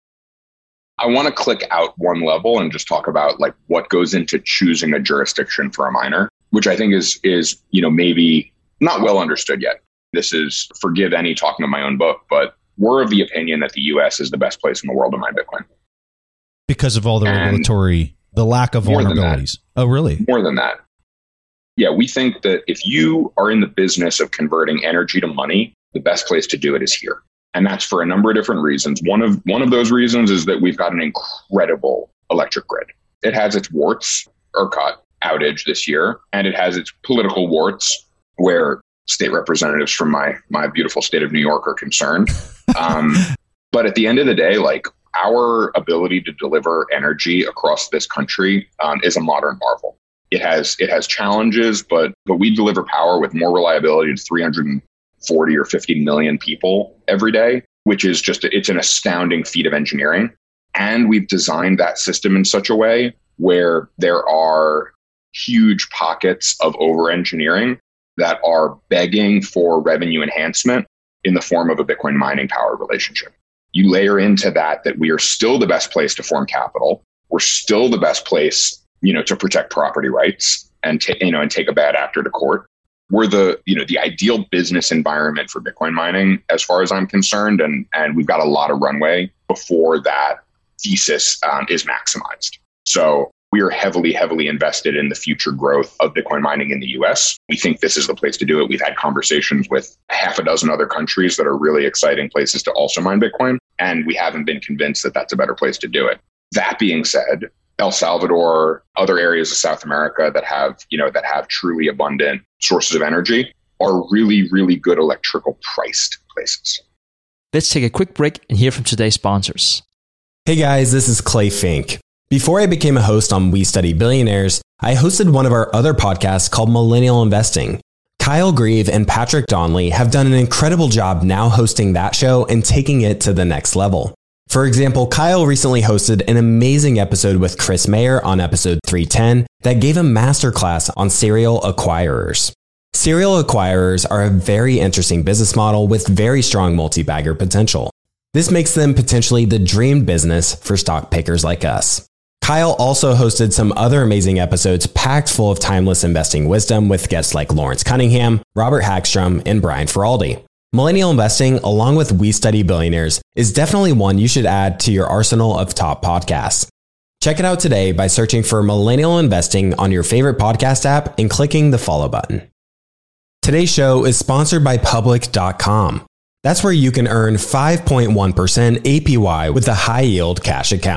I want to click out one level and just talk about like what goes into choosing a jurisdiction for a miner, which I think is is you know maybe not well understood yet. This is, forgive any talking of my own book, but we're of the opinion that the U S is the best place in the world to mine Bitcoin. Because of all the and regulatory, the lack of vulnerabilities. Oh, really? More than that. Yeah, we think that if you are in the business of converting energy to money, the best place to do it is here. And that's for a number of different reasons. One of one of those reasons is that we've got an incredible electric grid. It has its warts, ERCOT outage this year, and it has its political warts where state representatives from my my beautiful state of New York are concerned. Um, but at the end of the day, like, our ability to deliver energy across this country um, is a modern marvel. It has it has challenges, but but we deliver power with more reliability to three hundred forty or fifty million people every day, which is just, it's an astounding feat of engineering. And we've designed that system in such a way where there are huge pockets of over-engineering that are begging for revenue enhancement in the form of a Bitcoin mining power relationship. You layer into that that we are still the best place to form capital. We're still the best place, you know, to protect property rights and take, you know, and take a bad actor to court. We're the, you know, the ideal business environment for Bitcoin mining, as far as I'm concerned, and and we've got a lot of runway before that thesis um, is maximized. So we are heavily, heavily invested in the future growth of Bitcoin mining in the U S. We think this is the place to do it. We've had conversations with half a dozen other countries that are really exciting places to also mine Bitcoin, and we haven't been convinced that that's a better place to do it. That being said, El Salvador, other areas of South America that have, you know, that have truly abundant sources of energy are really, really good electrical priced places. Let's take a quick break and hear from today's sponsors. Hey guys, this is Clay Fink. Before I became a host on We Study Billionaires, I hosted one of our other podcasts called Millennial Investing. Kyle Grieve and Patrick Donnelly have done an incredible job now hosting that show and taking it to the next level. For example, Kyle recently hosted an amazing episode with Chris Mayer on episode three ten that gave a masterclass on serial acquirers. Serial acquirers are a very interesting business model with very strong multi-bagger potential. This makes them potentially the dream business for stock pickers like us. Kyle also hosted some other amazing episodes packed full of timeless investing wisdom with guests like Lawrence Cunningham, Robert Hagstrom, and Brian Feraldi. Millennial Investing, along with We Study Billionaires, is definitely one you should add to your arsenal of top podcasts. Check it out today by searching for Millennial Investing on your favorite podcast app and clicking the follow button. Today's show is sponsored by Public dot com. That's where you can earn five point one percent A P Y with a high-yield cash account.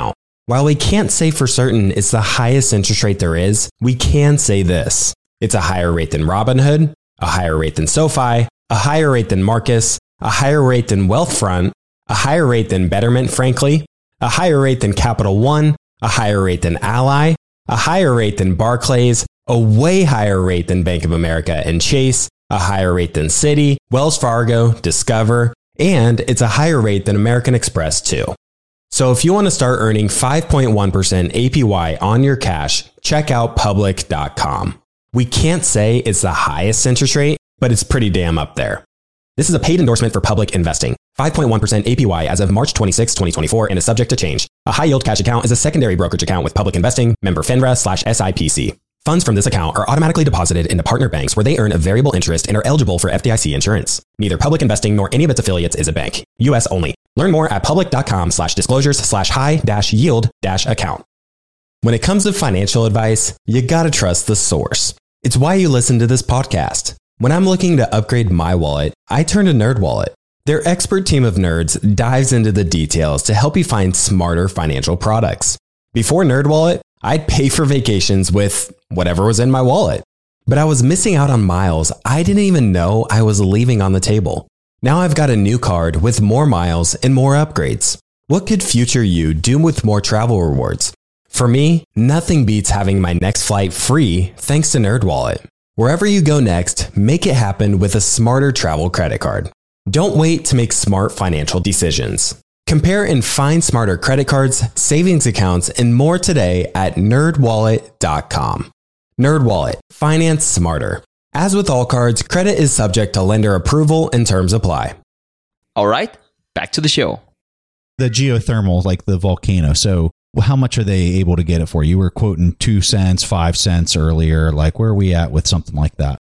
While we can't say for certain it's the highest interest rate there is, we can say this. It's a higher rate than Robinhood, a higher rate than SoFi, a higher rate than Marcus, a higher rate than Wealthfront, a higher rate than Betterment, frankly, a higher rate than Capital One, a higher rate than Ally, a higher rate than Barclays, a way higher rate than Bank of America and Chase, a higher rate than Citi, Wells Fargo, Discover, and it's a higher rate than American Express too. So if you want to start earning five point one percent A P Y on your cash, check out public dot com. We can't say it's the highest interest rate, but it's pretty damn up there. This is a paid endorsement for Public Investing. five point one percent A P Y as of March twenty-sixth, twenty twenty-four and is subject to change. A high yield cash account is a secondary brokerage account with Public Investing, member FINRA slash S I P C. Funds from this account are automatically deposited into partner banks where they earn a variable interest and are eligible for F D I C insurance. Neither Public Investing nor any of its affiliates is a bank. U S only. Learn more at public dot com slash disclosures slash high dash yield dash account. When it comes to financial advice, you gotta trust the source. It's why you listen to this podcast. When I'm looking to upgrade my wallet, I turn to NerdWallet. Their expert team of nerds dives into the details to help you find smarter financial products. Before NerdWallet, I'd pay for vacations with whatever was in my wallet. But I was missing out on miles I didn't even know I was leaving on the table. Now I've got a new card with more miles and more upgrades. What could future you do with more travel rewards? For me, nothing beats having my next flight free thanks to NerdWallet. Wherever you go next, make it happen with a smarter travel credit card. Don't wait to make smart financial decisions. Compare and find smarter credit cards, savings accounts, and more today at nerd wallet dot com. NerdWallet. Finance smarter. As with all cards, credit is subject to lender approval and terms apply. All right, back to the show. The geothermal, like the volcano. So how much are they able to get it for? You were quoting two cents, five cents earlier. Like, where are we at with something like that?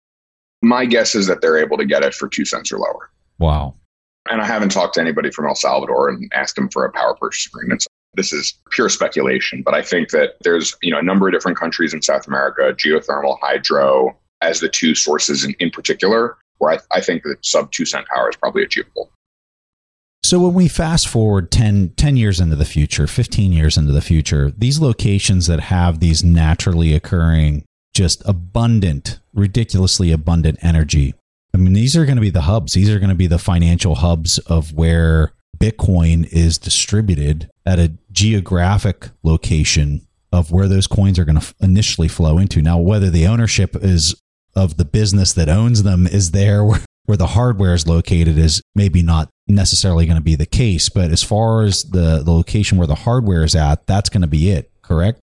My guess is that they're able to get it for two cents or lower. Wow. And I haven't talked to anybody from El Salvador and asked them for a power purchase agreement. So this is pure speculation, but I think that there's, you know, a number of different countries in South America, geothermal, hydro, as the two sources in, in particular, where I, I think that sub two cent power is probably achievable. So when we fast forward ten, ten years into the future, fifteen years into the future, these locations that have these naturally occurring, just abundant, ridiculously abundant energy, I mean, these are going to be the hubs. These are going to be the financial hubs of where Bitcoin is distributed at a geographic location of where those coins are going to initially flow into. Now, whether the ownership is of the business that owns them is there, where, where the hardware is located is maybe not necessarily going to be the case. But as far as the, the location where the hardware is at, that's going to be it, correct?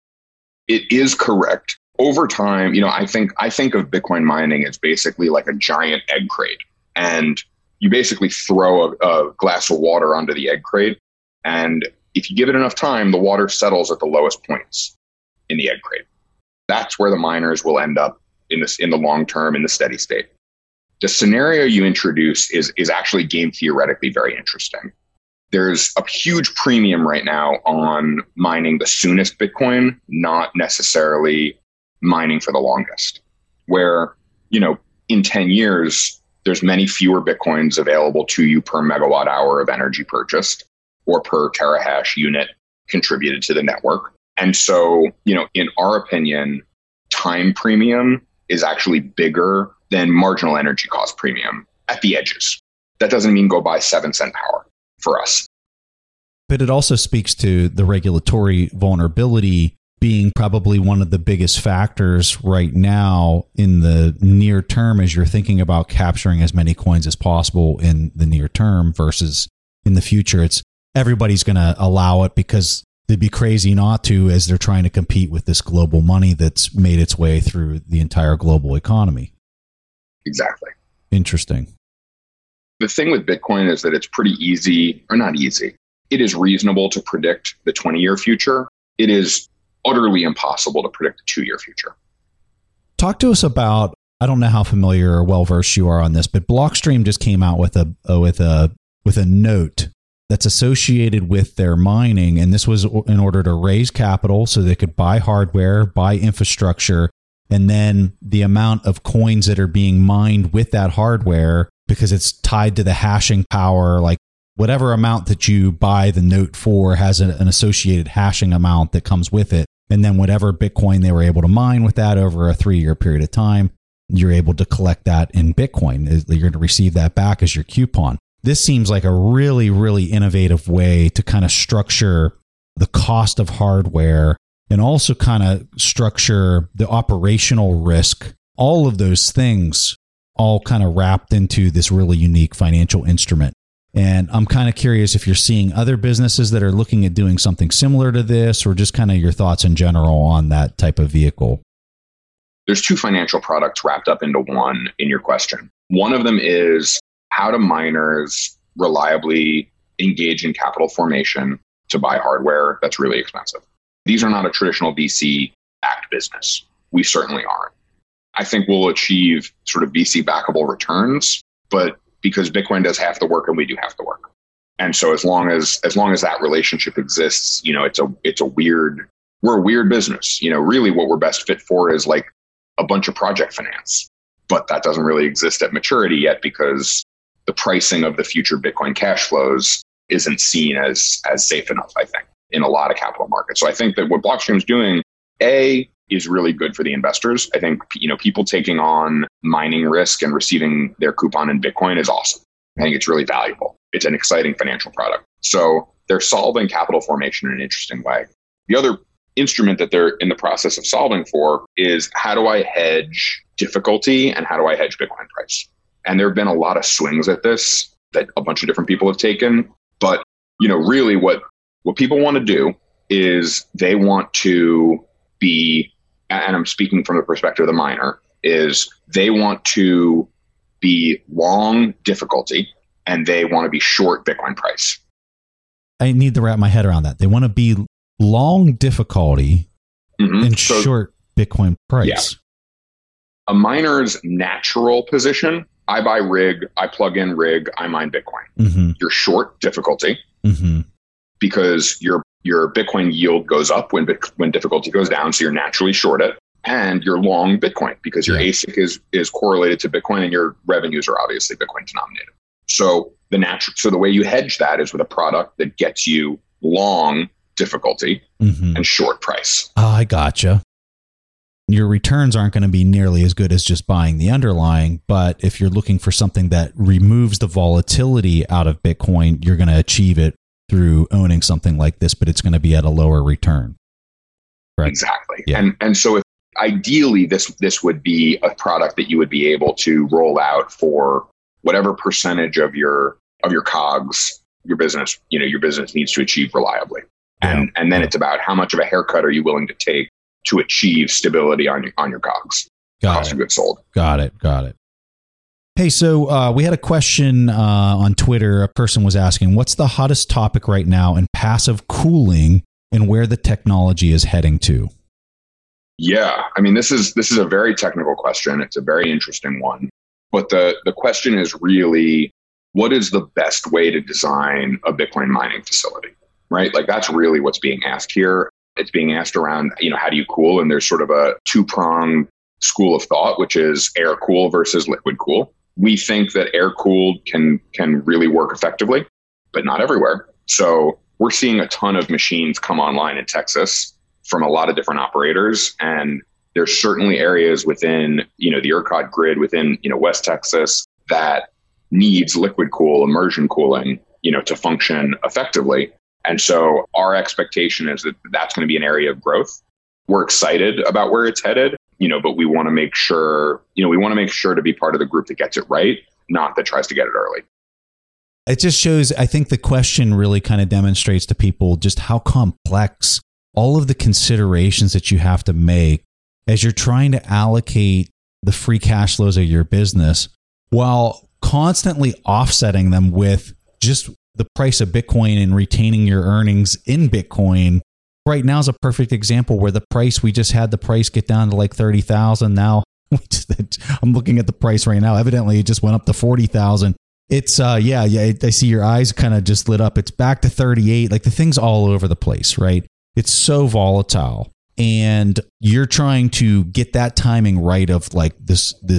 It is correct. Over time, you know, I think I think of Bitcoin mining as basically like a giant egg crate. And you basically throw a, a glass of water onto the egg crate. And if you give it enough time, the water settles at the lowest points in the egg crate. That's where the miners will end up in this in the long term, in the steady state. The scenario you introduce is, is actually game theoretically very interesting. There's a huge premium right now on mining the soonest Bitcoin, not necessarily mining for the longest, where, you know, in ten years, there's many fewer Bitcoins available to you per megawatt hour of energy purchased or per terahash unit contributed to the network. And so, you know, in our opinion, time premium is actually bigger than marginal energy cost premium at the edges. That doesn't mean go buy seven cent power for us. But it also speaks to the regulatory vulnerability being probably one of the biggest factors right now in the near term as you're thinking about capturing as many coins as possible in the near term versus in the future. It's everybody's going to allow it because they'd be crazy not to as they're trying to compete with this global money that's made its way through the entire global economy. Exactly. Interesting. The thing with Bitcoin is that it's pretty easy, or not easy. It is reasonable to predict the twenty-year future. It is utterly impossible to predict the two-year future. Talk to us about, I don't know how familiar or well-versed you are on this, but Blockstream just came out with a uh, with a with a note that's associated with their mining, and this was in order to raise capital so they could buy hardware, buy infrastructure, and then the amount of coins that are being mined with that hardware, because it's tied to the hashing power, like whatever amount that you buy the note for has a, an associated hashing amount that comes with it. And then whatever Bitcoin they were able to mine with that over a three-year period of time, you're able to collect that in Bitcoin. You're going to receive that back as your coupon. This seems like a really, really innovative way to kind of structure the cost of hardware and also kind of structure the operational risk. All of those things all kind of wrapped into this really unique financial instrument. And I'm kind of curious if you're seeing other businesses that are looking at doing something similar to this, or just kind of your thoughts in general on that type of vehicle. There's two financial products wrapped up into one in your question. One of them is how do miners reliably engage in capital formation to buy hardware that's really expensive. These are not a traditional V C-backed business. We certainly aren't. I think we'll achieve sort of V C-backable returns, but because Bitcoin does half the work and we do half the work. And so as long as as long as that relationship exists, you know, it's a it's a weird, we're a weird business. You know, really what we're best fit for is like a bunch of project finance. But that doesn't really exist at maturity yet because the pricing of the future Bitcoin cash flows isn't seen as as safe enough, I think, in a lot of capital markets. So I think that what Blockstream is doing, A, is really good for the investors. I think, you know, people taking on mining risk and receiving their coupon in Bitcoin is awesome. I think it's really valuable. It's an exciting financial product. So they're solving capital formation in an interesting way. The other instrument that they're in the process of solving for is how do I hedge difficulty and how do I hedge Bitcoin price? And there have been a lot of swings at this that a bunch of different people have taken. But, you know, really what, what people want to do is they want to be, and I'm speaking from the perspective of the miner, is they want to be long difficulty and they want to be short Bitcoin price. I need to wrap my head around that. They want to be long difficulty mm-hmm. and so, short Bitcoin price. Yeah. A miner's natural position, I buy rig, I plug in rig, I mine Bitcoin. Mm-hmm. You're short difficulty mm-hmm. because your your Bitcoin yield goes up when when difficulty goes down, so you're naturally short it. And you're long Bitcoin because your yeah. A S I C is is correlated to Bitcoin and your revenues are obviously Bitcoin denominated. So the natural, so the way you hedge that is with a product that gets you long difficulty mm-hmm. and short price. Oh, I gotcha. Your returns aren't going to be nearly as good as just buying the underlying, but if you're looking for something that removes the volatility out of Bitcoin, you're going to achieve it through owning something like this, but it's going to be at a lower return. Correct? Exactly. Yeah. And and so if ideally this this would be a product that you would be able to roll out for whatever percentage of your of your cogs your business, you know, your business needs to achieve reliably. Yeah. And and then it's about how much of a haircut are you willing to take to achieve stability on your on your cogs. Got cost it. of goods sold. Got it. Got it. Hey, so uh, we had a question uh, on Twitter. A person was asking, what's the hottest topic right now in passive cooling and where the technology is heading to? Yeah, I mean, this is this is a very technical question. It's a very interesting one. But the, the question is really, what is the best way to design a Bitcoin mining facility, right? Like that's really what's being asked here. It's being asked around, you know, how do you cool? And there's sort of a two-pronged school of thought, which is air cool versus liquid cool. We think that air cooled can can really work effectively, but not everywhere. So we're seeing a ton of machines come online in Texas from a lot of different operators. And there's certainly areas within, you know, the ERCOT grid within, you know, West Texas that needs liquid cool, immersion cooling, you know, to function effectively. And so our expectation is that that's going to be an area of growth. We're excited about where it's headed, you know, but we want to make sure, you know, we want to make sure to be part of the group that gets it right, not that tries to get it early. It just shows, I think the question really kind of demonstrates to people just how complex all of the considerations that you have to make as you're trying to allocate the free cash flows of your business while constantly offsetting them with just the price of Bitcoin and retaining your earnings in Bitcoin. Right now is a perfect example where the price, we just had the price get down to like thirty thousand. Now we just, I'm looking at the price right now. Evidently it just went up to forty thousand. It's uh yeah, yeah. I see your eyes kind of just lit up. It's back to thirty-eight. Like the thing's all over the place, right? It's so volatile. And you're trying to get that timing right of like this, this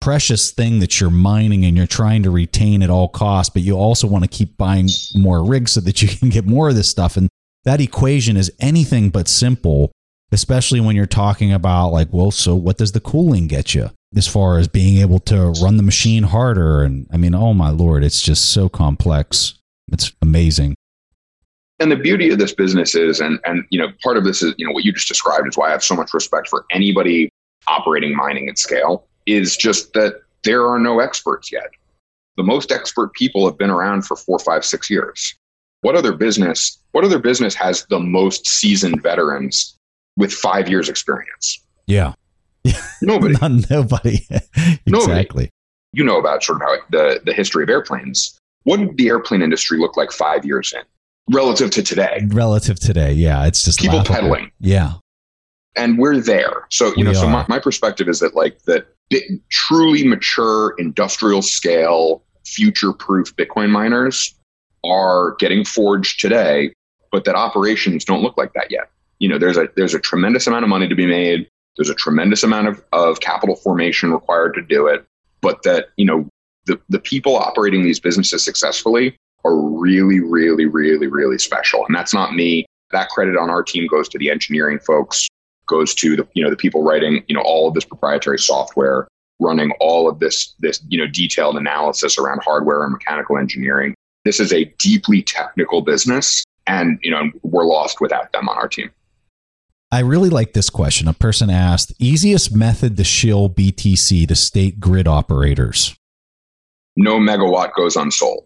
precious thing that you're mining and you're trying to retain at all costs, but you also want to keep buying more rigs so that you can get more of this stuff. And that equation is anything but simple, especially when you're talking about like, well, so what does the cooling get you as far as being able to run the machine harder? And I mean, oh my Lord, it's just so complex. It's amazing. And the beauty of this business is, and, and, you know, part of this is, you know, what you just described is why I have so much respect for anybody operating mining at scale, is just that there are no experts yet. The most expert people have been around for four, five, six years. What other business, what other business has the most seasoned veterans with five years experience? Yeah. Nobody. Not nobody. Exactly. Nobody. You know about sort of how the, the history of airplanes. What did the airplane industry look like five years in relative to today? Relative today. Yeah. It's just people laughable. pedaling. Yeah. And we're there. So, you We know, so are. my, my perspective is that like that truly mature industrial scale, future proof Bitcoin miners are getting forged today, but that operations don't look like that yet. You know, there's a, there's a tremendous amount of money to be made. There's a tremendous amount of, of capital formation required to do it. But that, you know, the, the people operating these businesses successfully are really, really, really, really special. And that's not me. That credit on our team goes to the engineering folks, goes to the, you know, the people writing, you know, all of this proprietary software, running all of this, this, you know, detailed analysis around hardware and mechanical engineering. This is a deeply technical business, and, you know, we're lost without them on our team. I really like this question. A person asked, easiest method to shill B T C to state grid operators. No megawatt goes unsold.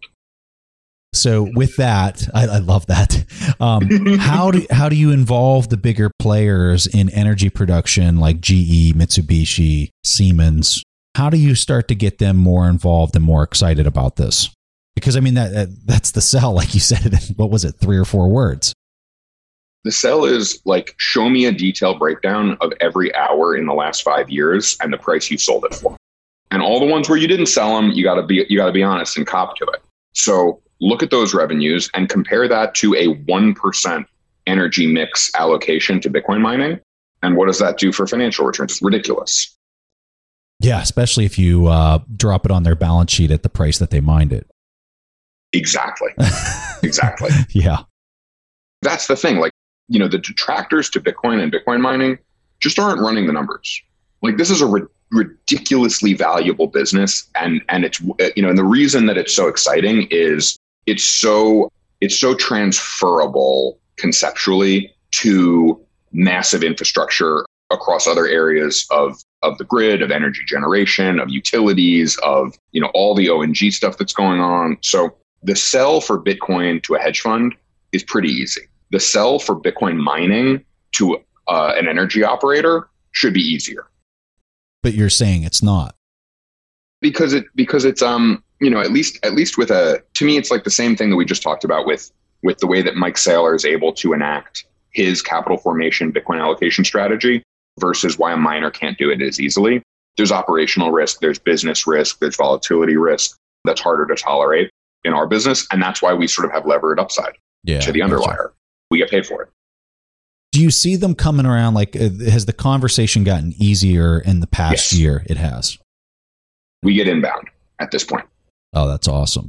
So with that, I, I love that. Um, how do how do you involve the bigger players in energy production like G E, Mitsubishi, Siemens? How do you start to get them more involved and more excited about this? Because I mean that, that that's the sell, like you said. What was it, three or four words? The sell is like, show me a detailed breakdown of every hour in the last five years and the price you sold it for. And all the ones where you didn't sell them, you got to be you got to be honest and cop to it. So look at those revenues and compare that to a one percent energy mix allocation to Bitcoin mining. And what does that do for financial returns? It's ridiculous. Yeah, especially if you uh, drop it on their balance sheet at the price that they mined it. Exactly. Exactly. Yeah. That's the thing. Like, you know, the detractors to Bitcoin and Bitcoin mining just aren't running the numbers. Like, this is a ri- ridiculously valuable business. And, and it's, you know, and the reason that it's so exciting is it's so, it's so transferable conceptually to massive infrastructure across other areas of, of the grid, of energy generation, of utilities, of, you know, all the O and G stuff that's going on. So the sell for Bitcoin to a hedge fund is pretty easy. The sell for Bitcoin mining to uh, an energy operator should be easier. But you're saying it's not. Because it because it's um you know at least at least with a to me it's like the same thing that we just talked about with with the way that Mike Saylor is able to enact his capital formation Bitcoin allocation strategy versus why a miner can't do it as easily. There's operational risk, there's business risk, there's volatility risk that's harder to tolerate in our business, and that's why we sort of have levered upside Yeah, to the underlier. gotcha. We get paid for it. Do you see them coming around? Like, uh, has the conversation gotten easier in the past Yes. year? It has. We get inbound at this point. Oh, that's awesome.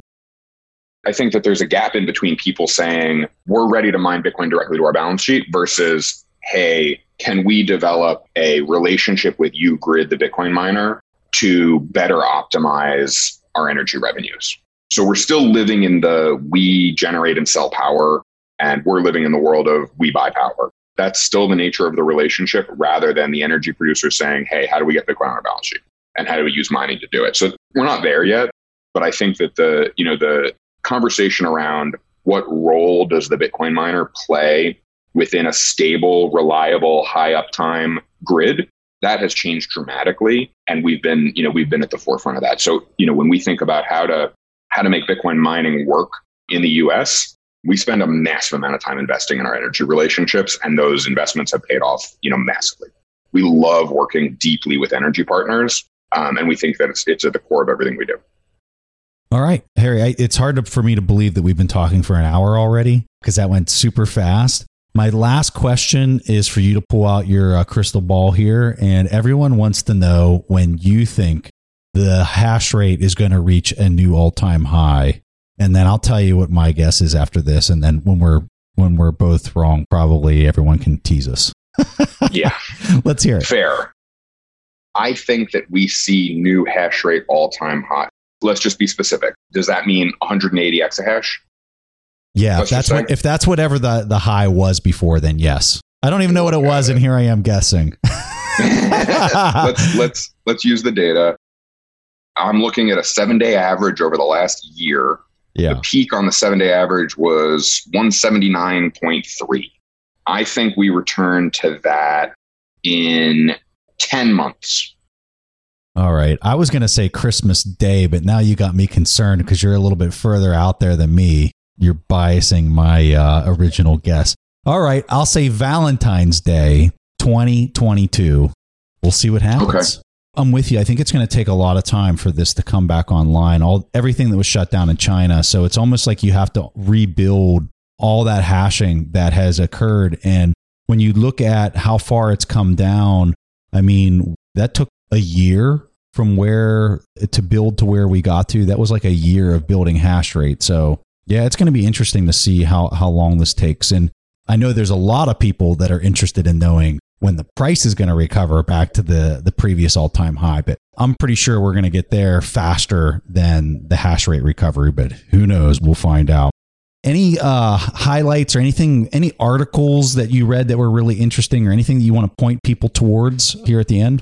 I think that there's a gap in between people saying, we're ready to mine Bitcoin directly to our balance sheet versus, hey, can we develop a relationship with you, Grid, the Bitcoin miner, to better optimize our energy revenues? So we're still living in the we generate and sell power, and we're living in the world of we buy power. That's still the nature of the relationship rather than the energy producer saying, hey, how do we get Bitcoin on our balance sheet? And how do we use mining to do it? So we're not there yet, but I think that the, you know, the conversation around what role does the Bitcoin miner play within a stable, reliable, high uptime grid, that has changed dramatically. And we've been, you know, we've been at the forefront of that. So, you know, when we think about how to, how to make Bitcoin mining work in the U S, we spend a massive amount of time investing in our energy relationships, and those investments have paid off, you know, massively. We love working deeply with energy partners, um, and we think that it's, it's at the core of everything we do. All right, Harry, I, it's hard to, for me to believe that we've been talking for an hour already because that went super fast. My last question is for you to pull out your uh, crystal ball here, and everyone wants to know when you think the hash rate is going to reach a new all-time high. And then I'll tell you what my guess is after this. And then when we're when we're both wrong, probably everyone can tease us. Yeah. Let's hear it. Fair. I think that we see new hash rate all-time high. Let's just be specific. Does that mean one hundred eighty exahash? Yeah, if that's what, if that's whatever the, the high was before, then yes. I don't even know what it was, and here I am guessing. let's let's let's use the data. I'm looking at a seven-day average over the last year. Yeah. The peak on the seven-day average was one seventy-nine point three. I think we return to that in ten months. All right. I was going to say Christmas Day, but now you got me concerned because you're a little bit further out there than me. You're biasing my uh, original guess. All right. I'll say Valentine's Day, twenty twenty-two. We'll see what happens. Okay. I'm with you. I think it's going to take a lot of time for this to come back online. All everything that was shut down in China. So it's almost like you have to rebuild all that hashing that has occurred. And when you look at how far it's come down, I mean, that took a year from where to build to where we got to. That was like a year of building hash rate. So yeah, it's going to be interesting to see how, how long this takes. And I know there's a lot of people that are interested in knowing when the price is going to recover back to the, the previous all-time high. But I'm pretty sure we're going to get there faster than the hash rate recovery, but who knows? We'll find out. Any uh, highlights or anything, any articles that you read that were really interesting or anything that you want to point people towards here at the end?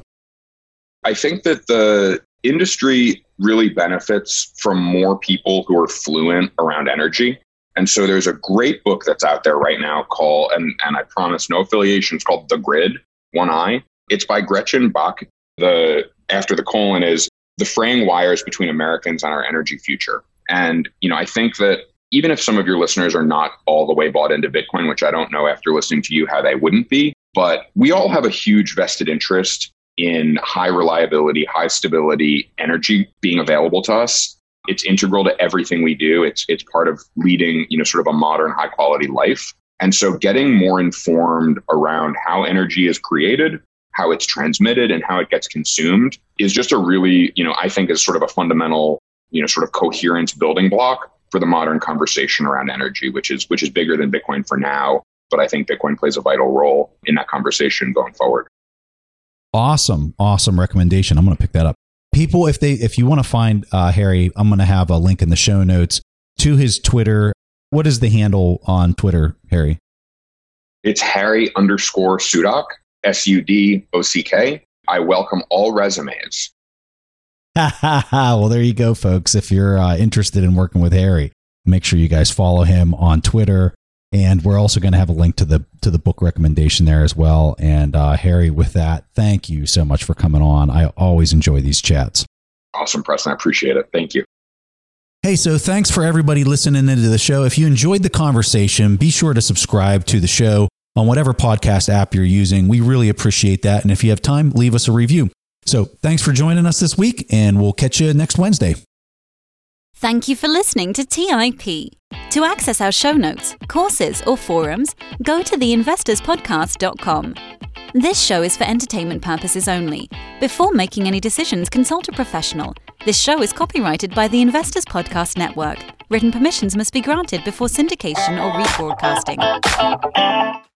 I think that the industry really benefits from more people who are fluent around energy. And so there's a great book that's out there right now called, and, and I promise no affiliation, it's called The Grid, one I. It's by Gretchen Bach. The after the colon is The Fraying Wires Between Americans and Our Energy Future. And, you know, I think that even if some of your listeners are not all the way bought into Bitcoin, which I don't know after listening to you how they wouldn't be, but we all have a huge vested interest in high reliability, high stability energy being available to us. It's integral to everything we do. It's it's part of leading, you know, sort of a modern high quality life. And so getting more informed around how energy is created, how it's transmitted, and how it gets consumed is just a really, you know, I think is sort of a fundamental, you know, sort of coherent building block for the modern conversation around energy, which is which is bigger than Bitcoin for now. But I think Bitcoin plays a vital role in that conversation going forward. Awesome. Awesome recommendation. I'm going to pick that up. People, if they, if you want to find uh, Harry, I'm going to have a link in the show notes to his Twitter. What is the handle on Twitter, Harry? It's Harry underscore Sudock, S U D O C K. I welcome all resumes. Well, there you go, folks. If you're uh, interested in working with Harry, make sure you guys follow him on Twitter. And we're also going to have a link to the to the book recommendation there as well. And uh, Harry, with that, thank you so much for coming on. I always enjoy these chats. Awesome, Preston. I appreciate it. Thank you. Hey, so thanks for everybody listening into the show. If you enjoyed the conversation, be sure to subscribe to the show on whatever podcast app you're using. We really appreciate that. And if you have time, leave us a review. So thanks for joining us this week, and we'll catch you next Wednesday. Thank you for listening to T I P. To access our show notes, courses, or forums, go to the investors podcast dot com. This show is for entertainment purposes only. Before making any decisions, consult a professional. This show is copyrighted by the Investors Podcast Network. Written permissions must be granted before syndication or rebroadcasting.